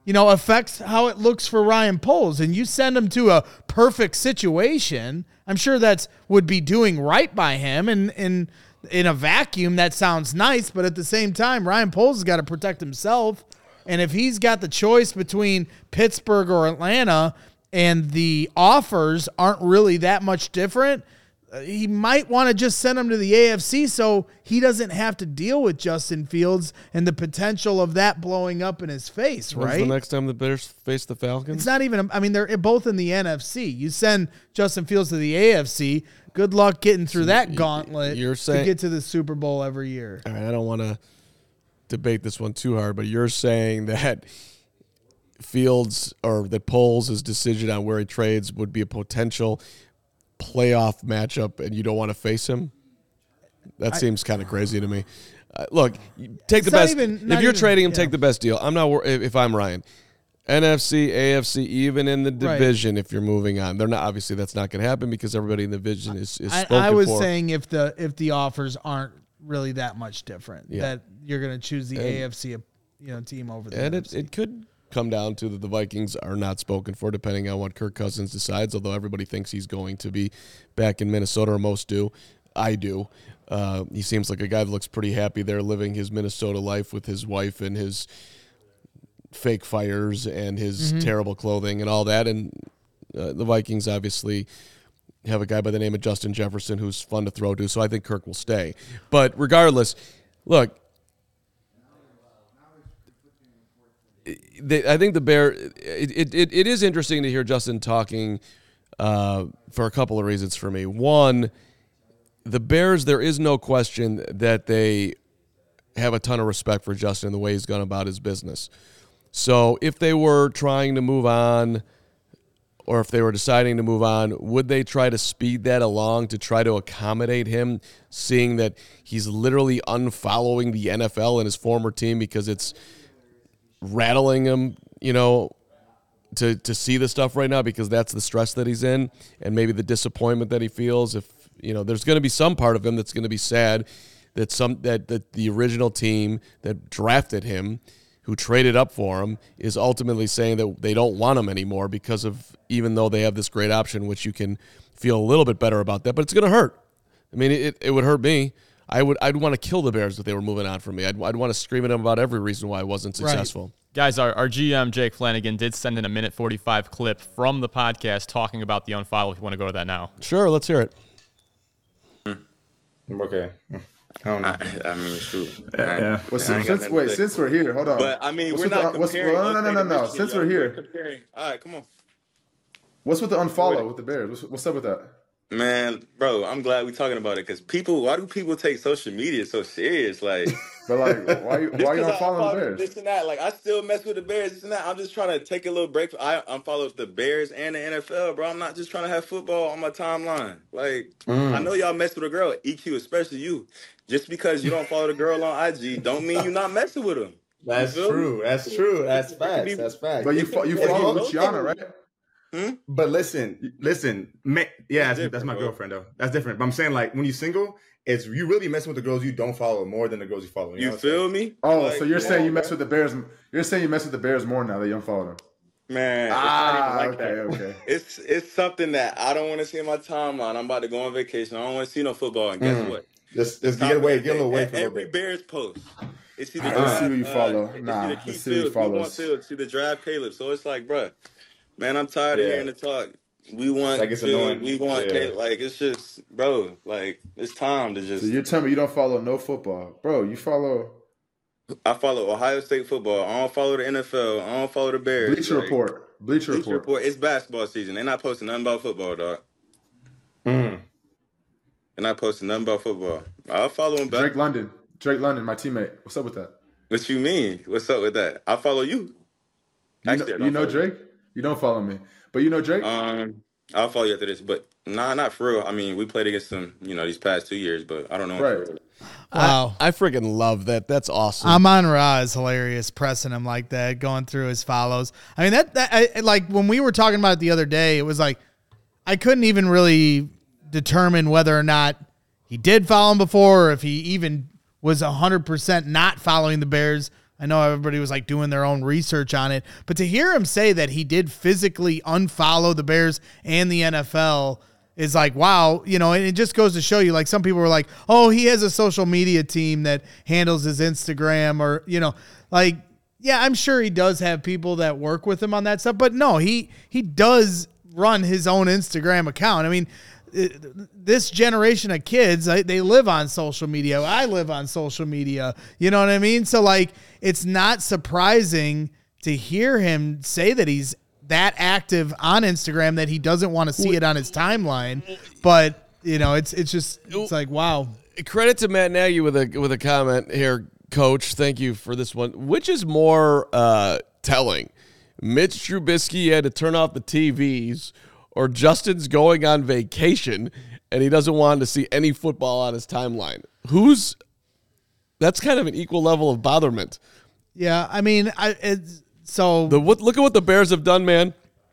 affects how it looks for Ryan Poles. And you send him to a perfect situation, I'm sure would be doing right by him. And in a vacuum, that sounds nice. But at the same time, Ryan Poles has got to protect himself. And if he's got the choice between Pittsburgh or Atlanta and the offers aren't really that much different, he might want to just send him to the AFC so he doesn't have to deal with Justin Fields and the potential of that blowing up in his face, right?
When's the next time the Bears face the Falcons?
It's not even, they're both in the NFC. You send Justin Fields to the AFC, good luck getting through that gauntlet to get to the Super Bowl every year.
All right, I don't want to debate this one too hard, but you're saying that Fields or that Poles' decision on where he trades would be a potential playoff matchup, and you don't want to face him? That seems kind of crazy to me. Look, take the best. If you're trading him, take the best deal. I'm not worried if I'm Ryan. NFC, AFC, even in the division, if you're moving on, they're not. Obviously, that's not going to happen because everybody in the division is spoken for.
I was saying if the offers aren't really that much different, that you're going to choose the AFC, team over the NFC.
It could come down to that the Vikings are not spoken for, depending on what Kirk Cousins decides, although everybody thinks he's going to be back in Minnesota, or most do. I do. He seems like a guy that looks pretty happy there, living his Minnesota life with his wife and his fake fires and his terrible clothing and all that. And the Vikings obviously have a guy by the name of Justin Jefferson who's fun to throw to, so I think Kirk will stay. But regardless, look, I think the Bears. It is interesting to hear Justin talking for a couple of reasons for me. One, the Bears, there is no question that they have a ton of respect for Justin and the way he's gone about his business. So if they were trying to move on, or if they were deciding to move on, would they try to speed that along to try to accommodate him, seeing that he's literally unfollowing the NFL and his former team because it's rattling him, to see the stuff right now, because that's the stress that he's in and maybe the disappointment that he feels. If there's going to be some part of him that's going to be sad that the original team that drafted him, who traded up for him, is ultimately saying that they don't want him anymore because of, even though they have this great option, which you can feel a little bit better about that, but it's going to hurt. I mean, it would hurt me. I'd want to kill the Bears if they were moving on from me. I'd want to scream at them about every reason why I wasn't successful.
Right.
Guys, our GM, Jake Flanagan, did send in a 1:45 clip from the podcast talking about the unfollow, if you want to go to that now.
Sure, let's hear it.
Okay. I don't know. I mean, shoot.
Yeah. Well, since we're here, hold on.
But, I mean, we're not comparing.
No. Since we're here.
All right, come on.
What's with the unfollow with the Bears? What's up with that?
Man, bro, I'm glad we're talking about it, because why do people take social media so serious? Like,
but like, why you unfollowing the Bears?
This and that. Like, I still mess with the Bears, this and that. I'm just trying to take a little break. I unfollow the Bears and the NFL, bro. I'm not just trying to have football on my timeline. Like, I know y'all mess with a girl, EQ, especially you. Just because you don't follow the girl on IG, don't mean you're not messing with them.
That's true. That's true. That's facts. That's facts.
But you follow Luciana, right?
But listen. That's my girlfriend though. That's different. But I'm saying, like, when you're single, it's you really messing with the girls you don't follow more than the girls you follow.
You feel me?
Oh, like, so you're saying you mess with the Bears? You're saying you mess with the Bears more now that you don't follow them?
Man, it's not even like that.
Okay.
It's something that I don't want to see in my timeline. I'm about to go on vacation. I don't want to see no football. And guess what?
Just get a little away from
every Bears post. It's either
let's see who you follow. Let's see who you follow.
It's either draft Caleb. So it's like, bro, man, I'm tired of hearing the talk. We want Field, we want Caleb. Like, it's just, bro, like, it's time to just.
So you're telling me you don't follow no football, bro? You follow.
I follow Ohio State football. I don't follow the NFL. I don't follow the Bears.
Bleacher Report.
It's basketball season. They're not posting nothing about football, dog. They're not posting nothing about football. I'll follow him back.
Drake London, my teammate. What's up with that?
What you mean? What's up with that? I follow you.
You know Drake? You don't follow me, but you know Drake?
I'll follow you after this, but not for real. I mean, we played against them, these past 2 years, but I don't know.
Right.
Wow.
I freaking love that. That's awesome.
Amon-Ra is hilarious, pressing him like that, going through his follows. I mean, that like when we were talking about it the other day, it was like I couldn't even really determine whether or not he did follow him before, or if he even was 100% not following the Bears I know everybody was like doing their own research on it, but to hear him say that he did physically unfollow the Bears and the NFL is like, wow, and it just goes to show you, like, some people were like, oh, he has a social media team that handles his Instagram, or, like, yeah, I'm sure he does have people that work with him on that stuff, but no, he does run his own Instagram account. I mean, this generation of kids, they live on social media. I live on social media. You know what I mean? So, like, it's not surprising to hear him say that he's that active on Instagram, that he doesn't want to see it on his timeline. But, it's like, wow.
Credit to Matt Nagy with a comment here, Coach. Thank you for this one. Which is more telling? Mitch Trubisky had to turn off the TVs, or Justin's going on vacation and he doesn't want to see any football on his timeline? That's kind of an equal level of botherment.
Yeah, I mean,
look at what the Bears have done, man.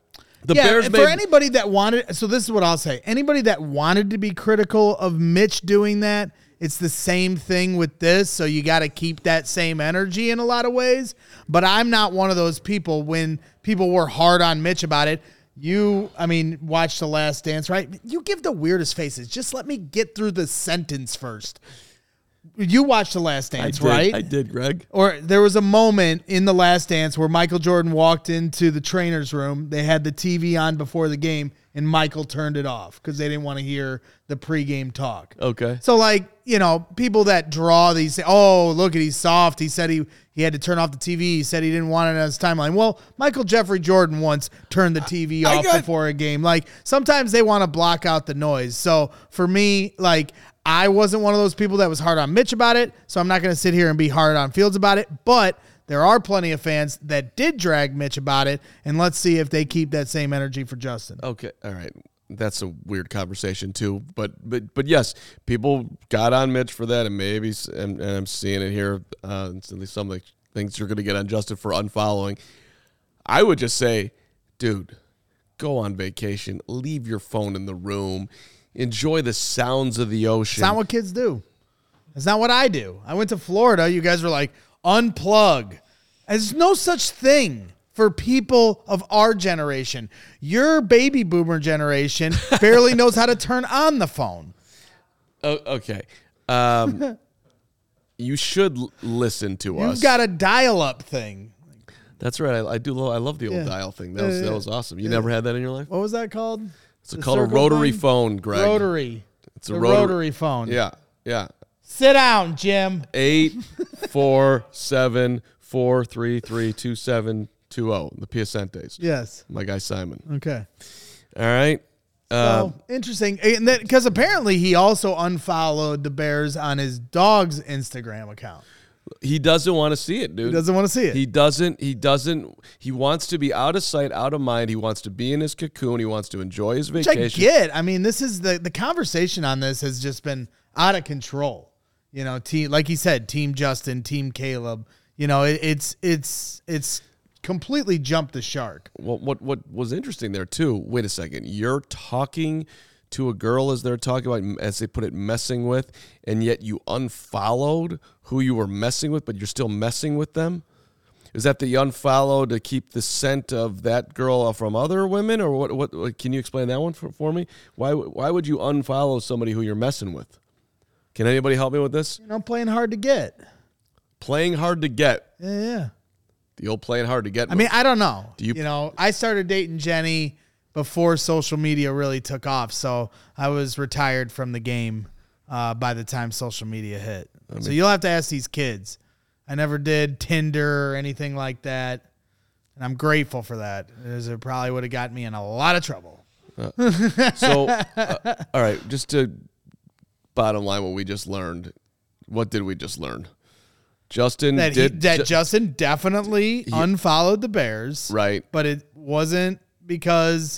Anybody that wanted, so this is what I'll say. Anybody that wanted to be critical of Mitch doing that, it's the same thing with this, so you got to keep that same energy in a lot of ways. But I'm not one of those people. When people were hard on Mitch about it, watch The Last Dance, right? You give the weirdest faces. Just let me get through the sentence first. You watched The Last Dance, right?
I did, Greg.
Or there was a moment in The Last Dance where Michael Jordan walked into the trainer's room. They had the TV on before the game, and Michael turned it off because they didn't want to hear the pregame talk.
Okay.
So, like, people that draw these, say, oh, look, he's soft. He said he had to turn off the TV. He said he didn't want it on his timeline. Well, Michael Jeffrey Jordan once turned the TV off before a game. Like, sometimes they want to block out the noise. So, for me, like, I wasn't one of those people that was hard on Mitch about it, so I'm not going to sit here and be hard on Fields about it. But there are plenty of fans that did drag Mitch about it, and let's see if they keep that same energy for Justin.
Okay, all right. That's a weird conversation too, but yes, people got on Mitch for that, and maybe, and I'm seeing it here. Some of the things you're going to get on Justin for unfollowing. I would just say, dude, go on vacation, leave your phone in the room. Enjoy the sounds of the ocean.
It's not what kids do. It's not what I do. I went to Florida. You guys were like, unplug. There's no such thing for people of our generation. Your baby boomer generation barely knows how to turn on the phone.
Oh, okay. You should listen to us.
You've got a dial-up thing.
That's right. I do. I love the old dial thing. That was awesome. You never had that in your life?
What was that called?
It's called a rotary phone, Greg.
Rotary.
It's a
rotary phone.
Yeah.
Sit down, Jim.
847-433-2720. The Piacentes.
Yes.
My guy Simon.
Okay.
All right.
So interesting, because apparently he also unfollowed the Bears on his dog's Instagram account.
He doesn't want to see it, dude.
He doesn't want to see it.
He doesn't. He wants to be out of sight, out of mind. He wants to be in his cocoon. He wants to enjoy his vacation.
Which I get. I mean, this is the conversation on this has just been out of control. Team, like he said, Team Justin, Team Caleb. It's completely jumped the shark.
What was interesting there too? Wait a second. You're talking to a girl as they're talking about, as they put it, messing with, and yet you unfollowed who you were messing with, but you're still messing with them? Is that the unfollow to keep the scent of that girl from other women, or what can you explain that one for me? Why would you unfollow somebody who you're messing with? Can anybody help me with this?
Playing hard to get.
Playing hard to get.
Yeah.
The old playing hard to get.
I mean, I don't know. I started dating Jenny before social media really took off, so I was retired from the game by the time social media hit. So you'll have to ask these kids. I never did Tinder or anything like that, and I'm grateful for that, as it probably would have got me in a lot of trouble.
All right, just to bottom line what we just learned. What did we just learn? Justin Justin definitely unfollowed the Bears,
right? But it wasn't because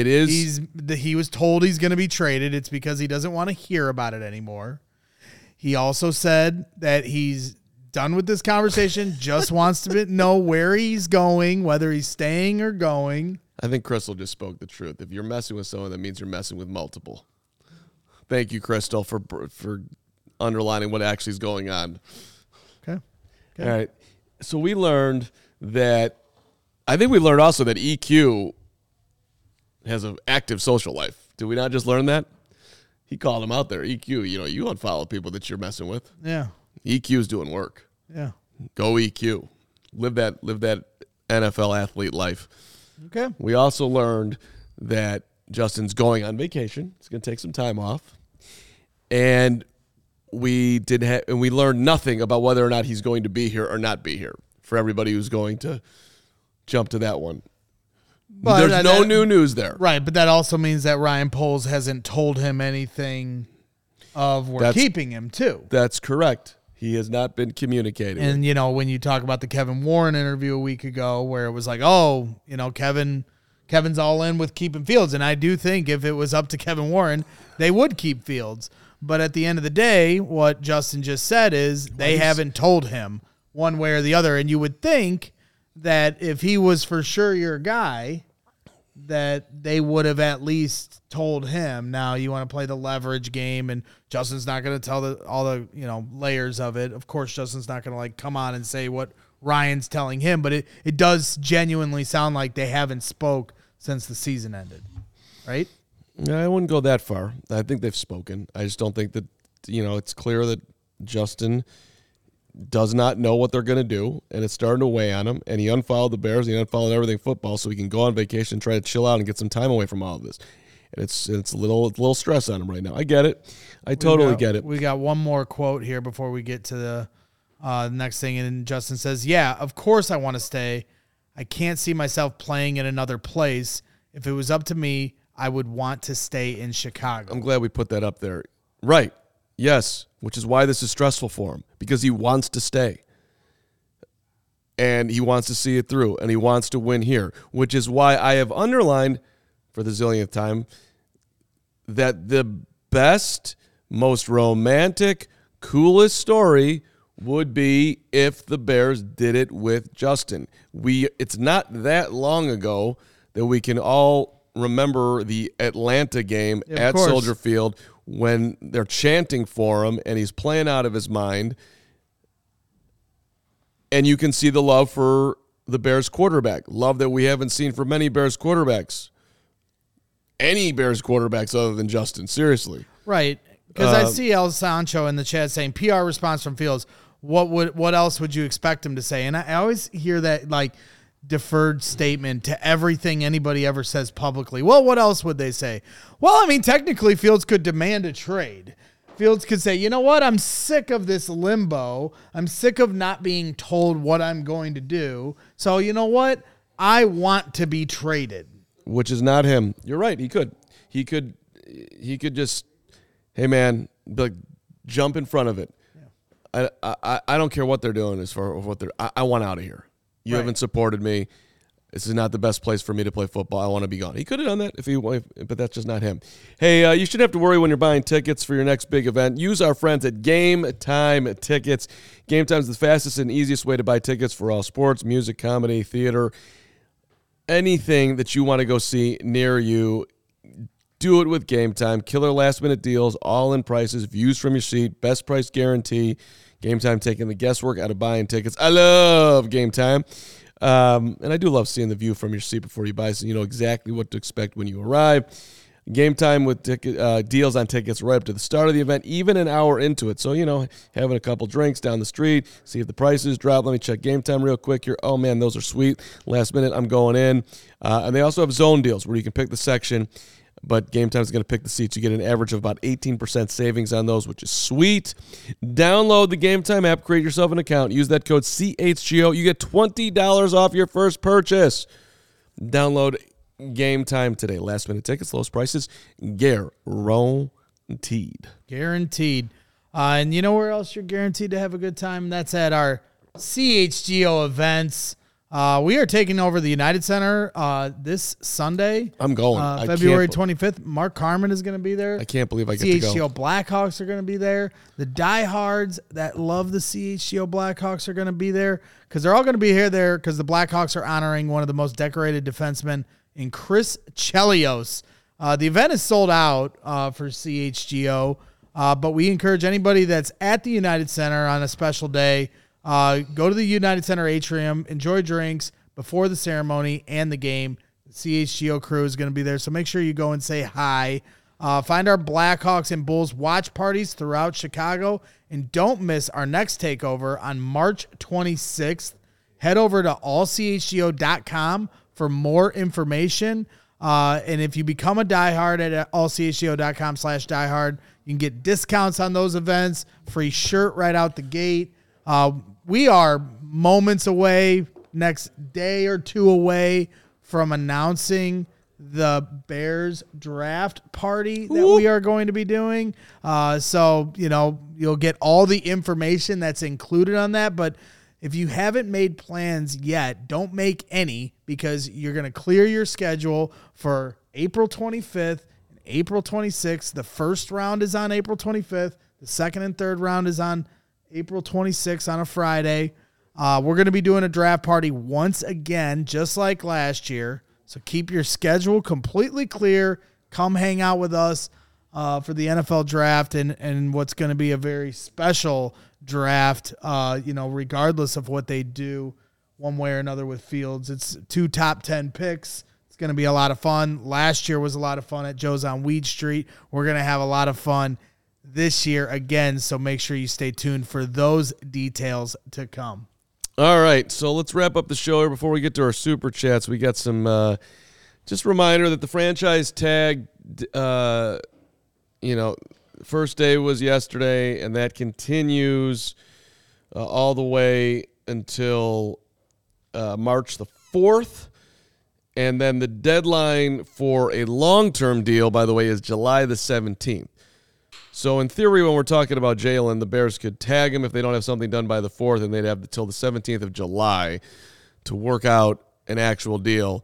he was told he's going to be traded. It's because he doesn't want to hear about it anymore. He also said that he's done with this conversation, just wants to know where he's going, whether he's staying or going.
I think Crystal just spoke the truth. If you're messing with someone, that means you're messing with multiple. Thank you, Crystal, for underlining what actually is going on.
Okay.
All right. So we learned that, I think we learned also that EQ has an active social life. Did we not just learn that? He called him out there. EQ, you unfollow people that you're messing with.
Yeah.
EQ's doing work.
Yeah.
Go EQ. Live that NFL athlete life.
Okay.
We also learned that Justin's going on vacation. He's going to take some time off. And we learned nothing about whether or not he's going to be here or not be here for everybody who's going to jump to that one. But there's no new news there.
Right, but that also means that Ryan Poles hasn't told him anything of we're keeping him too.
That's correct. He has not been communicating.
And, when you talk about the Kevin Warren interview a week ago where it was like, Kevin's all in with keeping Fields. And I do think if it was up to Kevin Warren, they would keep Fields. But at the end of the day, what Justin just said is they haven't told him one way or the other. And you would think that if he was for sure your guy, that they would have at least told him. Now you want to play the leverage game, and Justin's not going to tell all the layers of it. Of course, Justin's not going to come on and say what Ryan's telling him, but it does genuinely sound like they haven't spoke since the season ended, right?
I wouldn't go that far. I think they've spoken. I just don't think that it's clear that Justin does not know what they're going to do, and it's starting to weigh on him, and he unfollowed the Bears, and he unfollowed everything football so he can go on vacation and try to chill out and get some time away from all of this. And it's a little stress on him right now. I get it. I totally get it.
We got one more quote here before we get to the next thing, and Justin says, yeah, of course I want to stay. I can't see myself playing in another place. If it was up to me, I would want to stay in Chicago.
I'm glad we put that up there. Right. Yes, which is why this is stressful for him, because he wants to stay. And he wants to see it through, and he wants to win here, which is why I have underlined for the zillionth time that the best, most romantic, coolest story would be if the Bears did it with Justin. It's not that long ago that we can all remember the Atlanta game at Soldier Field when they're chanting for him and he's playing out of his mind. And you can see the love for the Bears quarterback, love that we haven't seen for many Bears quarterbacks. Any Bears quarterbacks other than Justin, seriously.
Right, because I see El Sancho in the chat saying, PR response from Fields, what else would you expect him to say? And I always hear that, deferred statement to everything anybody ever says publicly. Well, what else would they say? Well, technically Fields could demand a trade. Fields could say, you know what? I'm sick of this limbo. I'm sick of not being told what I'm going to do. So you know what? I want to be traded.
Which is not him. You're right. He could just, hey man, jump in front of it. Yeah. I don't care what they're doing as far as what I want out of here. You haven't supported me. This is not the best place for me to play football. I want to be gone. He could have done that but that's just not him. Hey, you shouldn't have to worry when you're buying tickets for your next big event. Use our friends at Game Time Tickets. Game Time is the fastest and easiest way to buy tickets for all sports, music, comedy, theater, anything that you want to go see near you. Do it with Game Time. Killer last-minute deals, all-in prices, views from your seat, best price guarantee. Game Time taking the guesswork out of buying tickets. I love Game Time. And I do love seeing the view from your seat before you buy, so you know exactly what to expect when you arrive. Game Time with deals on tickets right up to the start of the event, even an hour into it. So, having a couple drinks down the street, see if the prices drop. Let me check Game Time real quick here. Oh, man, those are sweet. Last minute, I'm going in. And they also have zone deals where you can pick the section, but Game Time is going to pick the seats. You get an average of about 18% savings on those, which is sweet. Download the Game Time app, create yourself an account, use that code CHGO. You get $20 off your first purchase. Download Game Time today. Last minute tickets, lowest prices, guaranteed.
Guaranteed. And you know where else you're guaranteed to have a good time? That's at our CHGO events. We are taking over the United Center this Sunday.
I'm going.
February 25th. Mark Carman is going to be there.
I can't believe I get to go.
CHGO Blackhawks are going to be there. The diehards that love the CHGO Blackhawks are going to be there because they're all going to be there because the Blackhawks are honoring one of the most decorated defensemen in Chris Chelios. The event is sold out for CHGO, but we encourage anybody that's at the United Center on a special day Go to the United Center atrium, enjoy drinks before the ceremony and the game. The CHGO crew is going to be there, so make sure you go and say hi. Find our Blackhawks and Bulls watch parties throughout Chicago, and don't miss our next takeover on March 26th. Head over to allchgo.com for more information. And if you become a diehard at allchgo.com/diehard, you can get discounts on those events, free shirt right out the gate. We are moments away, next day or two away from announcing the Bears draft party that we are going to be doing. So, you'll get all the information that's included on that. But if you haven't made plans yet, don't make any, because you're going to clear your schedule for April 25th and April 26th. The first round is on April 25th. The second and third round is on April 26th on a Friday. We're going to be doing a draft party once again, just like last year. So keep your schedule completely clear. Come hang out with us for the NFL draft and what's going to be a very special draft, regardless of what they do one way or another with Fields. It's 2 top 10 picks. It's going to be a lot of fun. Last year was a lot of fun at Joe's on Weed Street. We're going to have a lot of fun this year again, so make sure you stay tuned for those details to come.
All right, so let's wrap up the show here before we get to our super chats. We got some just a reminder that the franchise tag, first day was yesterday, and that continues all the way until March the 4th. And then the deadline for a long-term deal, by the way, is July the 17th. So in theory, when we're talking about Jalen, the Bears could tag him if they don't have something done by the 4th, and they'd have until the 17th of July to work out an actual deal.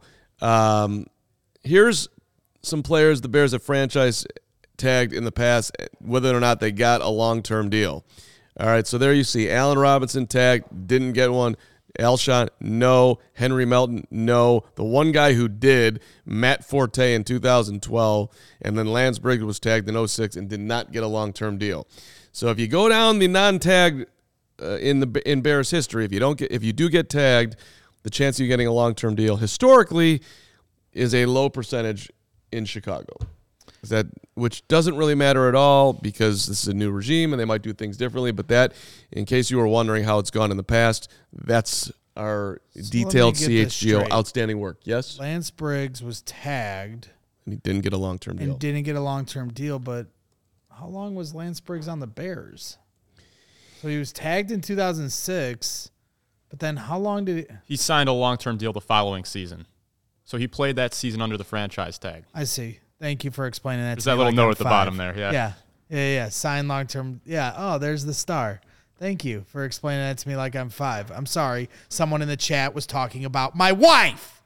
Here's some players the Bears have franchise tagged in the past, whether or not they got a long-term deal. All right, so there you see Allen Robinson tagged, didn't get one. Alshon, no. Henry Melton, no. The one guy who did, Matt Forte in 2012, and then Lance Briggs was tagged in 2006 and did not get a long-term deal. So if you go down the non-tagged in Bears history, if you do get tagged, the chance of you getting a long-term deal historically is a low percentage in Chicago. Which doesn't really matter at all because this is a new regime and they might do things differently. But that, in case you were wondering how it's gone in the past, that's our detailed CHGO outstanding work. Yes?
Lance Briggs was tagged.
And he didn't get a long-term deal.
But how long was Lance Briggs on the Bears? So he was tagged in 2006, but then how long did he...
He signed a long-term deal the following season. So he played that season under the franchise tag.
I see. Thank you for explaining that.
There's that little note at the bottom there.
Yeah. Sign long-term. Yeah. Oh, there's the star. Thank you for explaining that to me like I'm 5. I'm sorry. Someone in the chat was talking about my wife.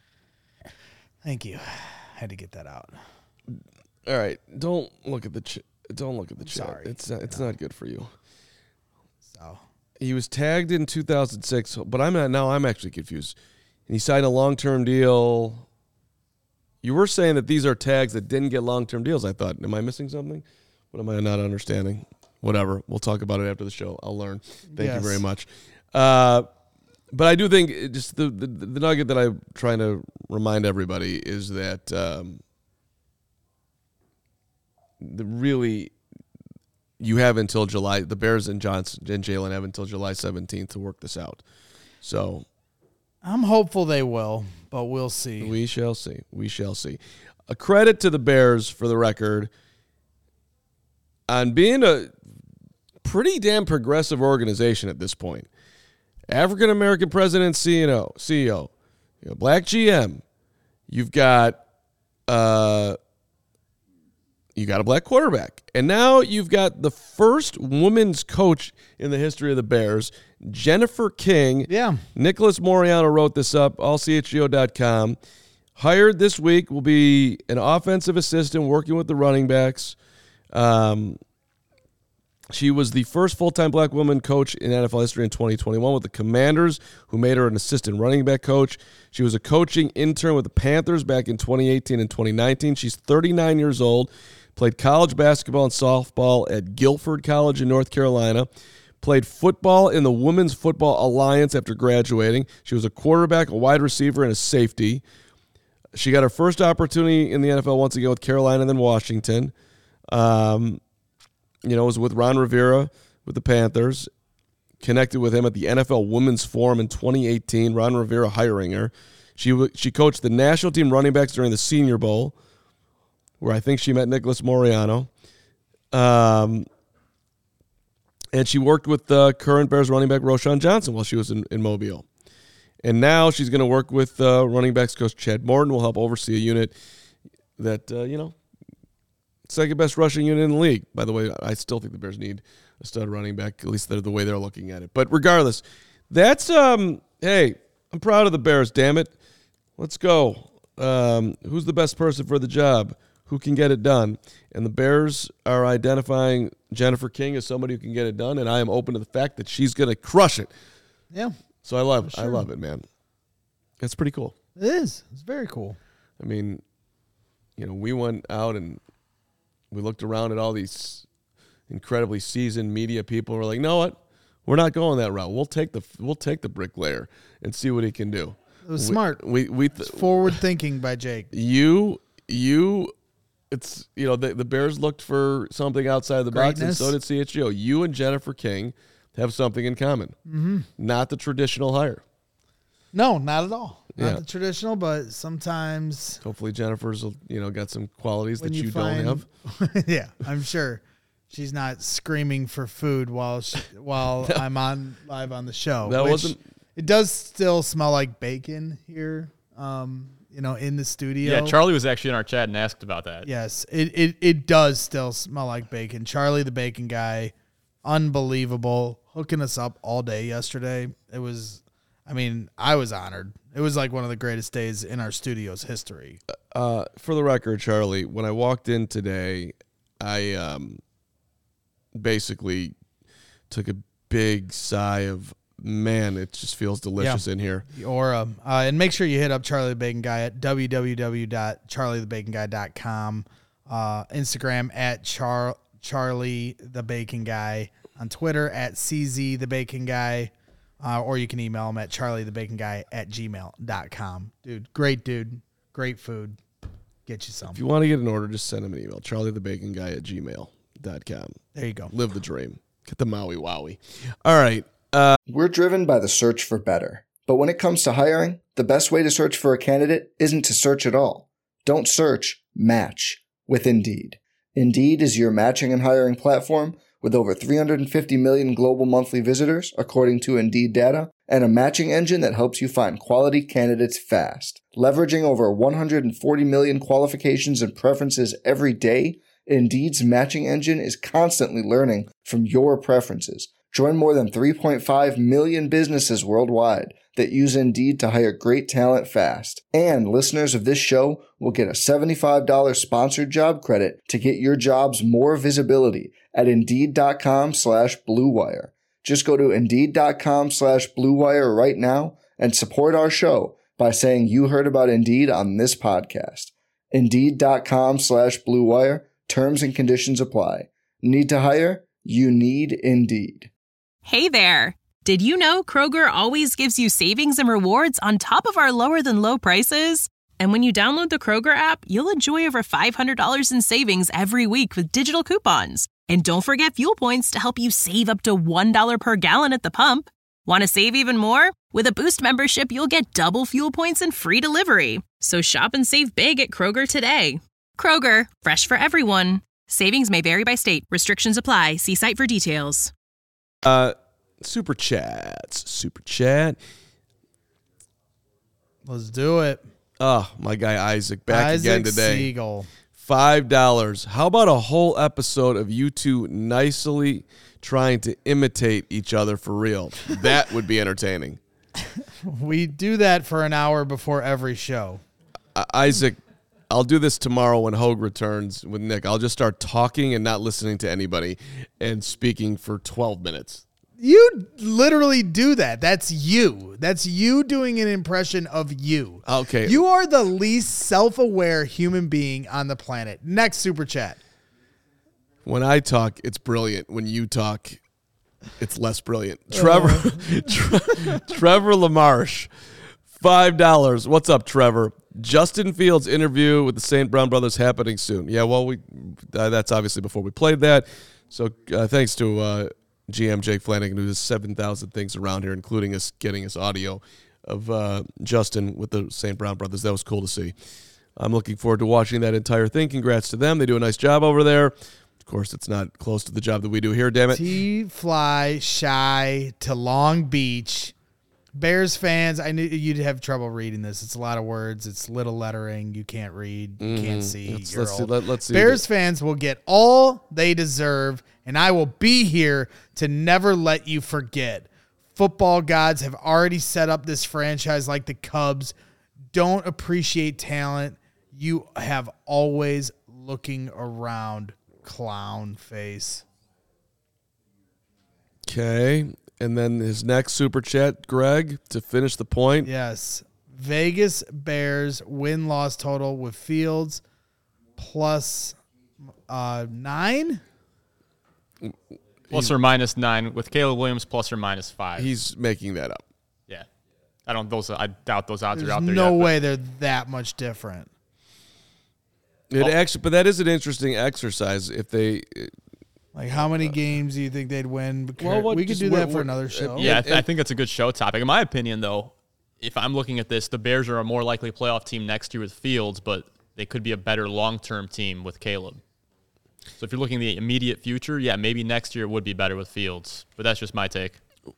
Thank you. I had to get that out.
All right. Don't look at the chat.
Sorry.
It's not good for you.
So
he was tagged in 2006, but I'm actually confused. And he signed a long-term deal. You were saying that these are tags that didn't get long-term deals, I thought. Am I missing something? What am I not understanding? Whatever. We'll talk about it after the show. I'll learn. Thank you very much. But I do think just the nugget that I'm trying to remind everybody is that you have until July. The Bears and Jalen have until July 17th to work this out. So
I'm hopeful they will, but we'll see.
We shall see. A credit to the Bears, for the record, on being a pretty damn progressive organization at this point. African-American president, CEO, black GM. You've got a black quarterback. And now you've got the first women's coach in the history of the Bears, Jennifer King.
Yeah.
Nicholas Moriano wrote this up, allchgo.com. Hired this week, will be an offensive assistant working with the running backs. She was the first full-time black woman coach in NFL history in 2021 with the Commanders, who made her an assistant running back coach. She was a coaching intern with the Panthers back in 2018 and 2019. She's 39 years old, played college basketball and softball at Guilford College in North Carolina. Played football in the Women's Football Alliance after graduating. She was a quarterback, a wide receiver, and a safety. She got her first opportunity in the NFL once again with Carolina and then Washington. Was with Ron Rivera with the Panthers. Connected with him at the NFL Women's Forum in 2018. Ron Rivera hiring her. She coached the national team running backs during the Senior Bowl, where I think she met Nicholas Moriano. And she worked with the current Bears running back Roschon Johnson while she was in Mobile. And now she's going to work with running backs coach Chad Morton, will help oversee a unit that, second best rushing unit in the league. By the way, I still think the Bears need a stud running back, at least the way they're looking at it. But regardless, that's, hey, I'm proud of the Bears, damn it. Let's go. Who's the best person for the job? Who can get it done? And the Bears are identifying Jennifer King as somebody who can get it done, and I am open to the fact that she's going to crush it.
Yeah.
So I love it, man. That's pretty cool.
It is. It's very cool.
I mean, we went out and we looked around at all these incredibly seasoned media people. We're like, you know what? We're not going that route. We'll take the bricklayer and see what he can do.
It was smart. It's forward thinking by Jake.
It's the Bears looked for something outside the box, and so did CHGO. You and Jennifer King have something in common. Mm-hmm. Not the traditional hire.
No, not at all. Not the traditional, but sometimes.
Hopefully, Jennifer's got some qualities that you don't have.
Yeah, I'm sure she's not screaming for food while I'm live on the show. It does still smell like bacon here. In the studio.
Yeah, Charlie was actually in our chat and asked about that.
Yes, it does still smell like bacon. Charlie the bacon guy, unbelievable, hooking us up all day yesterday. It was, I was honored. It was like one of the greatest days in our studio's history.
For the record, Charlie, when I walked in today, I basically took a big sigh of, man, it just feels delicious in here.
And make sure you hit up Charlie the Bacon Guy at www.charliethebaconguy.com. Instagram at Charlie the Bacon Guy. On Twitter at CZ the Bacon Guy. Or you can email him at charliethebaconguy@gmail.com. Dude, great food. Get you some.
If you want to get an order, just send him an email. charliethebaconguy@gmail.com.
There you go.
Live the dream. Get the Maui Wowie. All right.
We're driven by the search for better. But when it comes to hiring, the best way to search for a candidate isn't to search at all. Don't search, match with Indeed. Indeed is your matching and hiring platform with over 350 million global monthly visitors, according to Indeed data, and a matching engine that helps you find quality candidates fast. Leveraging over 140 million qualifications and preferences every day, Indeed's matching engine is constantly learning from your preferences. Join more than 3.5 million businesses worldwide that use Indeed to hire great talent fast. And listeners of this show will get a $75 sponsored job credit to get your jobs more visibility at Indeed.com/Blue Wire. Just go to Indeed.com/Blue Wire right now and support our show by saying you heard about Indeed on this podcast. Indeed.com/Blue Wire. Terms and conditions apply. Need to hire? You need Indeed.
Hey there. Did you know Kroger always gives you savings and rewards on top of our lower than low prices? And when you download the Kroger app, you'll enjoy over $500 in savings every week with digital coupons. And don't forget fuel points to help you save up to $1 per gallon at the pump. Want to save even more? With a Boost membership, you'll get double fuel points and free delivery. So shop and save big at Kroger today. Kroger, fresh for everyone. Savings may vary by state. Restrictions apply. See site for details.
Super chat.
Let's do it.
Oh, my guy Isaac back again today.
Siegel.
$5. How about a whole episode of you two nicely trying to imitate each other for real? That would be entertaining.
We do that for an hour before every show.
Isaac, I'll do this tomorrow when Hogue returns with Nick. I'll just start talking and not listening to anybody and speaking for 12 minutes.
You literally do that. That's you. That's you doing an impression of you.
Okay.
You are the least self-aware human being on the planet. Next super chat.
When I talk, it's brilliant. When you talk, it's less brilliant. Trevor LaMarche, $5. What's up, Trevor? Justin Fields' interview with the St. Brown Brothers happening soon. Yeah, well, that's obviously before we played that. So thanks to GM Jake Flanagan, who does 7,000 things around here, including us getting us audio of Justin with the St. Brown Brothers. That was cool to see. I'm looking forward to watching that entire thing. Congrats to them. They do a nice job over there. Of course, it's not close to the job that we do here, damn it.
T-Fly Shy to Long Beach. Bears fans, I knew you'd have trouble reading this. It's a lot of words. It's little lettering. You can't read. You can't see.
Let's see.
Bears fans will get all they deserve, and I will be here to never let you forget. Football gods have already set up this franchise like the Cubs. Don't appreciate talent. You have always looking around, clown face.
Okay. And then his next super chat, Greg, to finish the point.
Yes. Vegas Bears win-loss total with Fields plus 9?
Plus or minus 9 with Caleb Williams plus or minus 5.
He's making that up.
Yeah. I doubt those odds are out there
There's no
yet.
way they're that much different.
But that is an interesting exercise. If they,
like, how many games do you think they'd win?
Well,
we could do that for another show.
Yeah, I think that's a good show topic. In my opinion, though, if I'm looking at this, the Bears are a more likely playoff team next year with Fields, but they could be a better long-term team with Caleb. So if you're looking at the immediate future, yeah, maybe next year would be better with Fields. But that's just my take.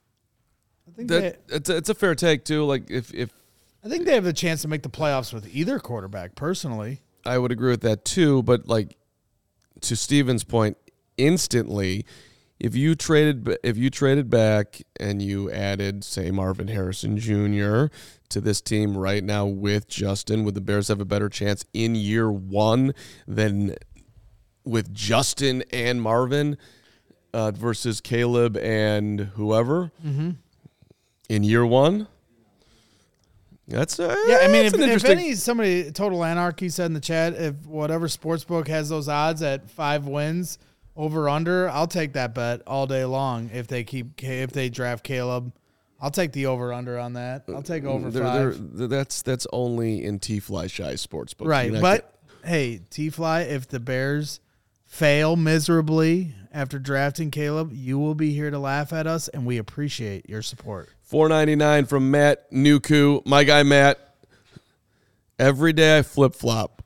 I think
it's a fair take too. Like if
I think they have the chance to make the playoffs with either quarterback. Personally,
I would agree with that too. But like to Steven's point, instantly, if you traded back and you added, say, Marvin Harrison Jr. to this team right now with Justin, would the Bears have a better chance in year one than with Justin and Marvin versus Caleb and whoever in year one? That's
yeah. I mean,
if
somebody Total Anarchy said in the chat, if whatever sportsbook has those odds at 5 wins over under, I'll take that bet all day long. If they draft Caleb, I'll take the over under on that. I'll take over 5.
That's only in T-Fly Shy sportsbook,
right? But hey, T-Fly, if the Bears fail miserably after drafting Caleb, you will be here to laugh at us, and we appreciate your support.
$4.99 from Matt Nuku. My guy, Matt. Every day I flip-flop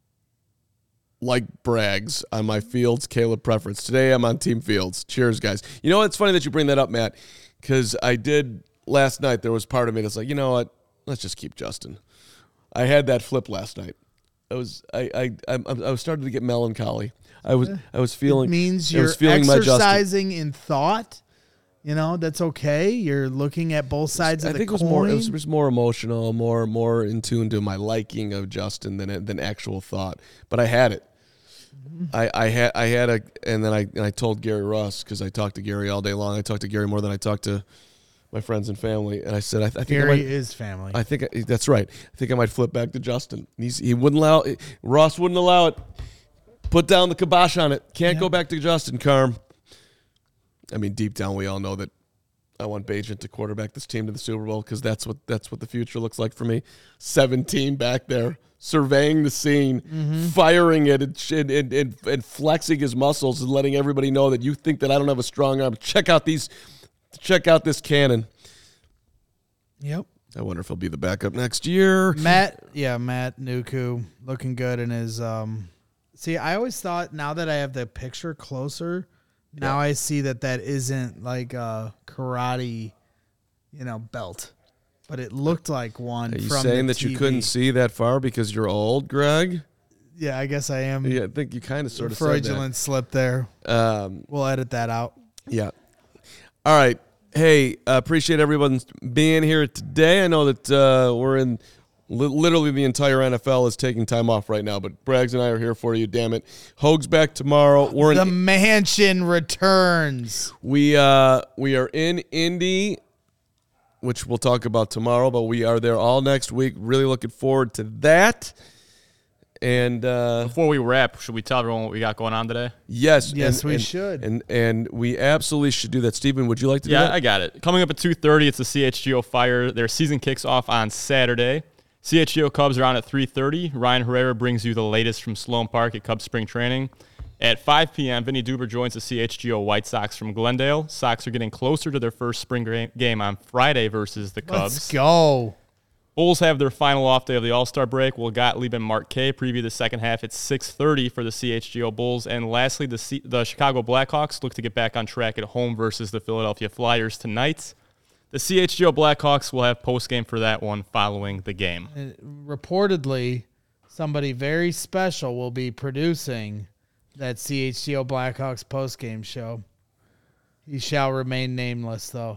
like Braggs on my Fields Caleb preference. Today I'm on Team Fields. Cheers, guys. You know what? It's funny that you bring that up, Matt, because I did last night. There was part of me that's like, you know what? Let's just keep Justin. I had that flip last night. I was starting to get melancholy. I was feeling.
It means
I
you're
was feeling
exercising in thought. You know, that's okay. You're looking at both sides of the coin.
It was more emotional, more in tune to my liking of Justin than actual thought. But I had it. And then I told Gary Russ, because I talked to Gary all day long. I talked to Gary more than I talked to my friends and family, and I said, I think
Gary is family.
I think that's right. I think I might flip back to Justin. He wouldn't allow it. Ross wouldn't allow it. Put down the kibosh on it. Can't go back to Justin, Carm. I mean, deep down, we all know that I want Bagent to quarterback this team to the Super Bowl, because that's what the future looks like for me. 17 back there, surveying the scene, firing it, and flexing his muscles and letting everybody know that you think that I don't have a strong arm. Check out this cannon.
Yep.
I wonder if he'll be the backup next year.
Matt Nuku looking good in his. See, I always thought, now that I have the picture closer, now I see that isn't like a karate, belt, but it looked like one.
Are you
from
saying
the
that
TV.
You couldn't see that far because you're old, Greg?
Yeah, I guess I am.
Yeah, I think you kind of sort of
fraudulent slip there. We'll edit that out.
Yeah. All right. Hey, appreciate everyone being here today. I know that we're in literally the entire NFL is taking time off right now, but Braggs and I are here for you, damn it. Hoag's back tomorrow.
The mansion returns.
We are in Indy, which we'll talk about tomorrow, but we are there all next week. Really looking forward to that. And
before we wrap, should we tell everyone what we got going on today?
Yes.
We should.
And we absolutely should do that. Steven, would you like to do that?
Yeah, I got it. Coming up at 2:30, it's the CHGO Fire. Their season kicks off on Saturday. CHGO Cubs are on at 3:30. Ryan Herrera brings you the latest from Sloan Park at Cubs spring training. At 5 p.m., Vinny Duber joins the CHGO White Sox from Glendale. Sox are getting closer to their first spring game on Friday versus the Cubs.
Let's go.
Bulls have their final off day of the All-Star break. Will Gottlieb and Mark K preview the second half at 6:30 for the CHGO Bulls. And lastly, the Chicago Blackhawks look to get back on track at home versus the Philadelphia Flyers tonight. The CHGO Blackhawks will have postgame for that one following the game.
Reportedly, somebody very special will be producing that CHGO Blackhawks postgame show. He shall remain nameless, though.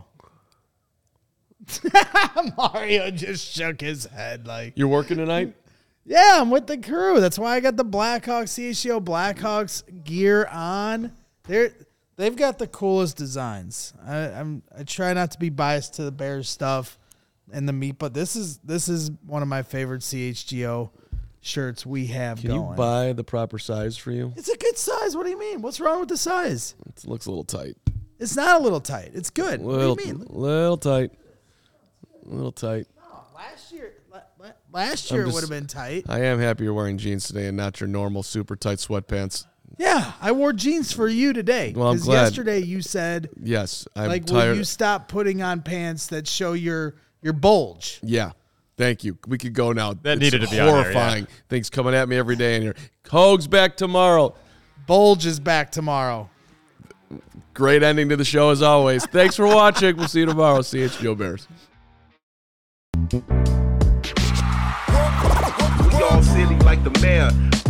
Mario just shook his head like.
You're working tonight?
Yeah, I'm with the crew. That's why I got the Blackhawks, CHGO Blackhawks gear on. They've got the coolest designs. I try not to be biased to the Bears stuff and the meat, but this is one of my favorite CHGO shirts we have
Can
going.
you buy the proper size for you?
It's a good size. What do you mean? What's wrong with the size?
It looks a little tight.
It's not a little tight. It's good. What do you mean?
Little tight. A little tight.
No, last year it would have been tight.
I am happy you're wearing jeans today and not your normal super tight sweatpants.
Yeah, I wore jeans for you today.
Well, I'm glad.
Yesterday you said,
yes, I'm
like,
tired.
will you stop putting on pants that show your bulge?
Yeah. Thank you. We could go now.
That
It's
needed to be on there,
horrifying. Things coming at me every day, and you're Hoag's back tomorrow.
Bulge is back tomorrow.
Great ending to the show as always. Thanks for watching. We'll see you tomorrow. CHGO Bears.
We all silly like the mayor.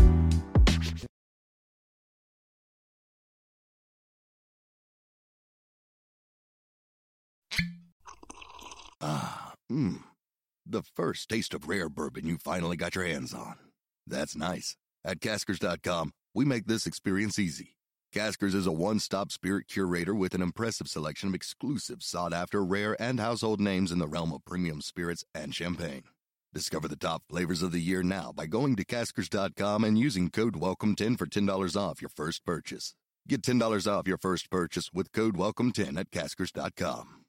The first taste of rare bourbon you finally got your hands on. That's nice. At Caskers.com, we make this experience easy. Caskers is a one-stop spirit curator with an impressive selection of exclusive, sought-after, rare, and household names in the realm of premium spirits and champagne. Discover the top flavors of the year now by going to Caskers.com and using code WELCOME10 for $10 off your first purchase. Get $10 off your first purchase with code WELCOME10 at Caskers.com.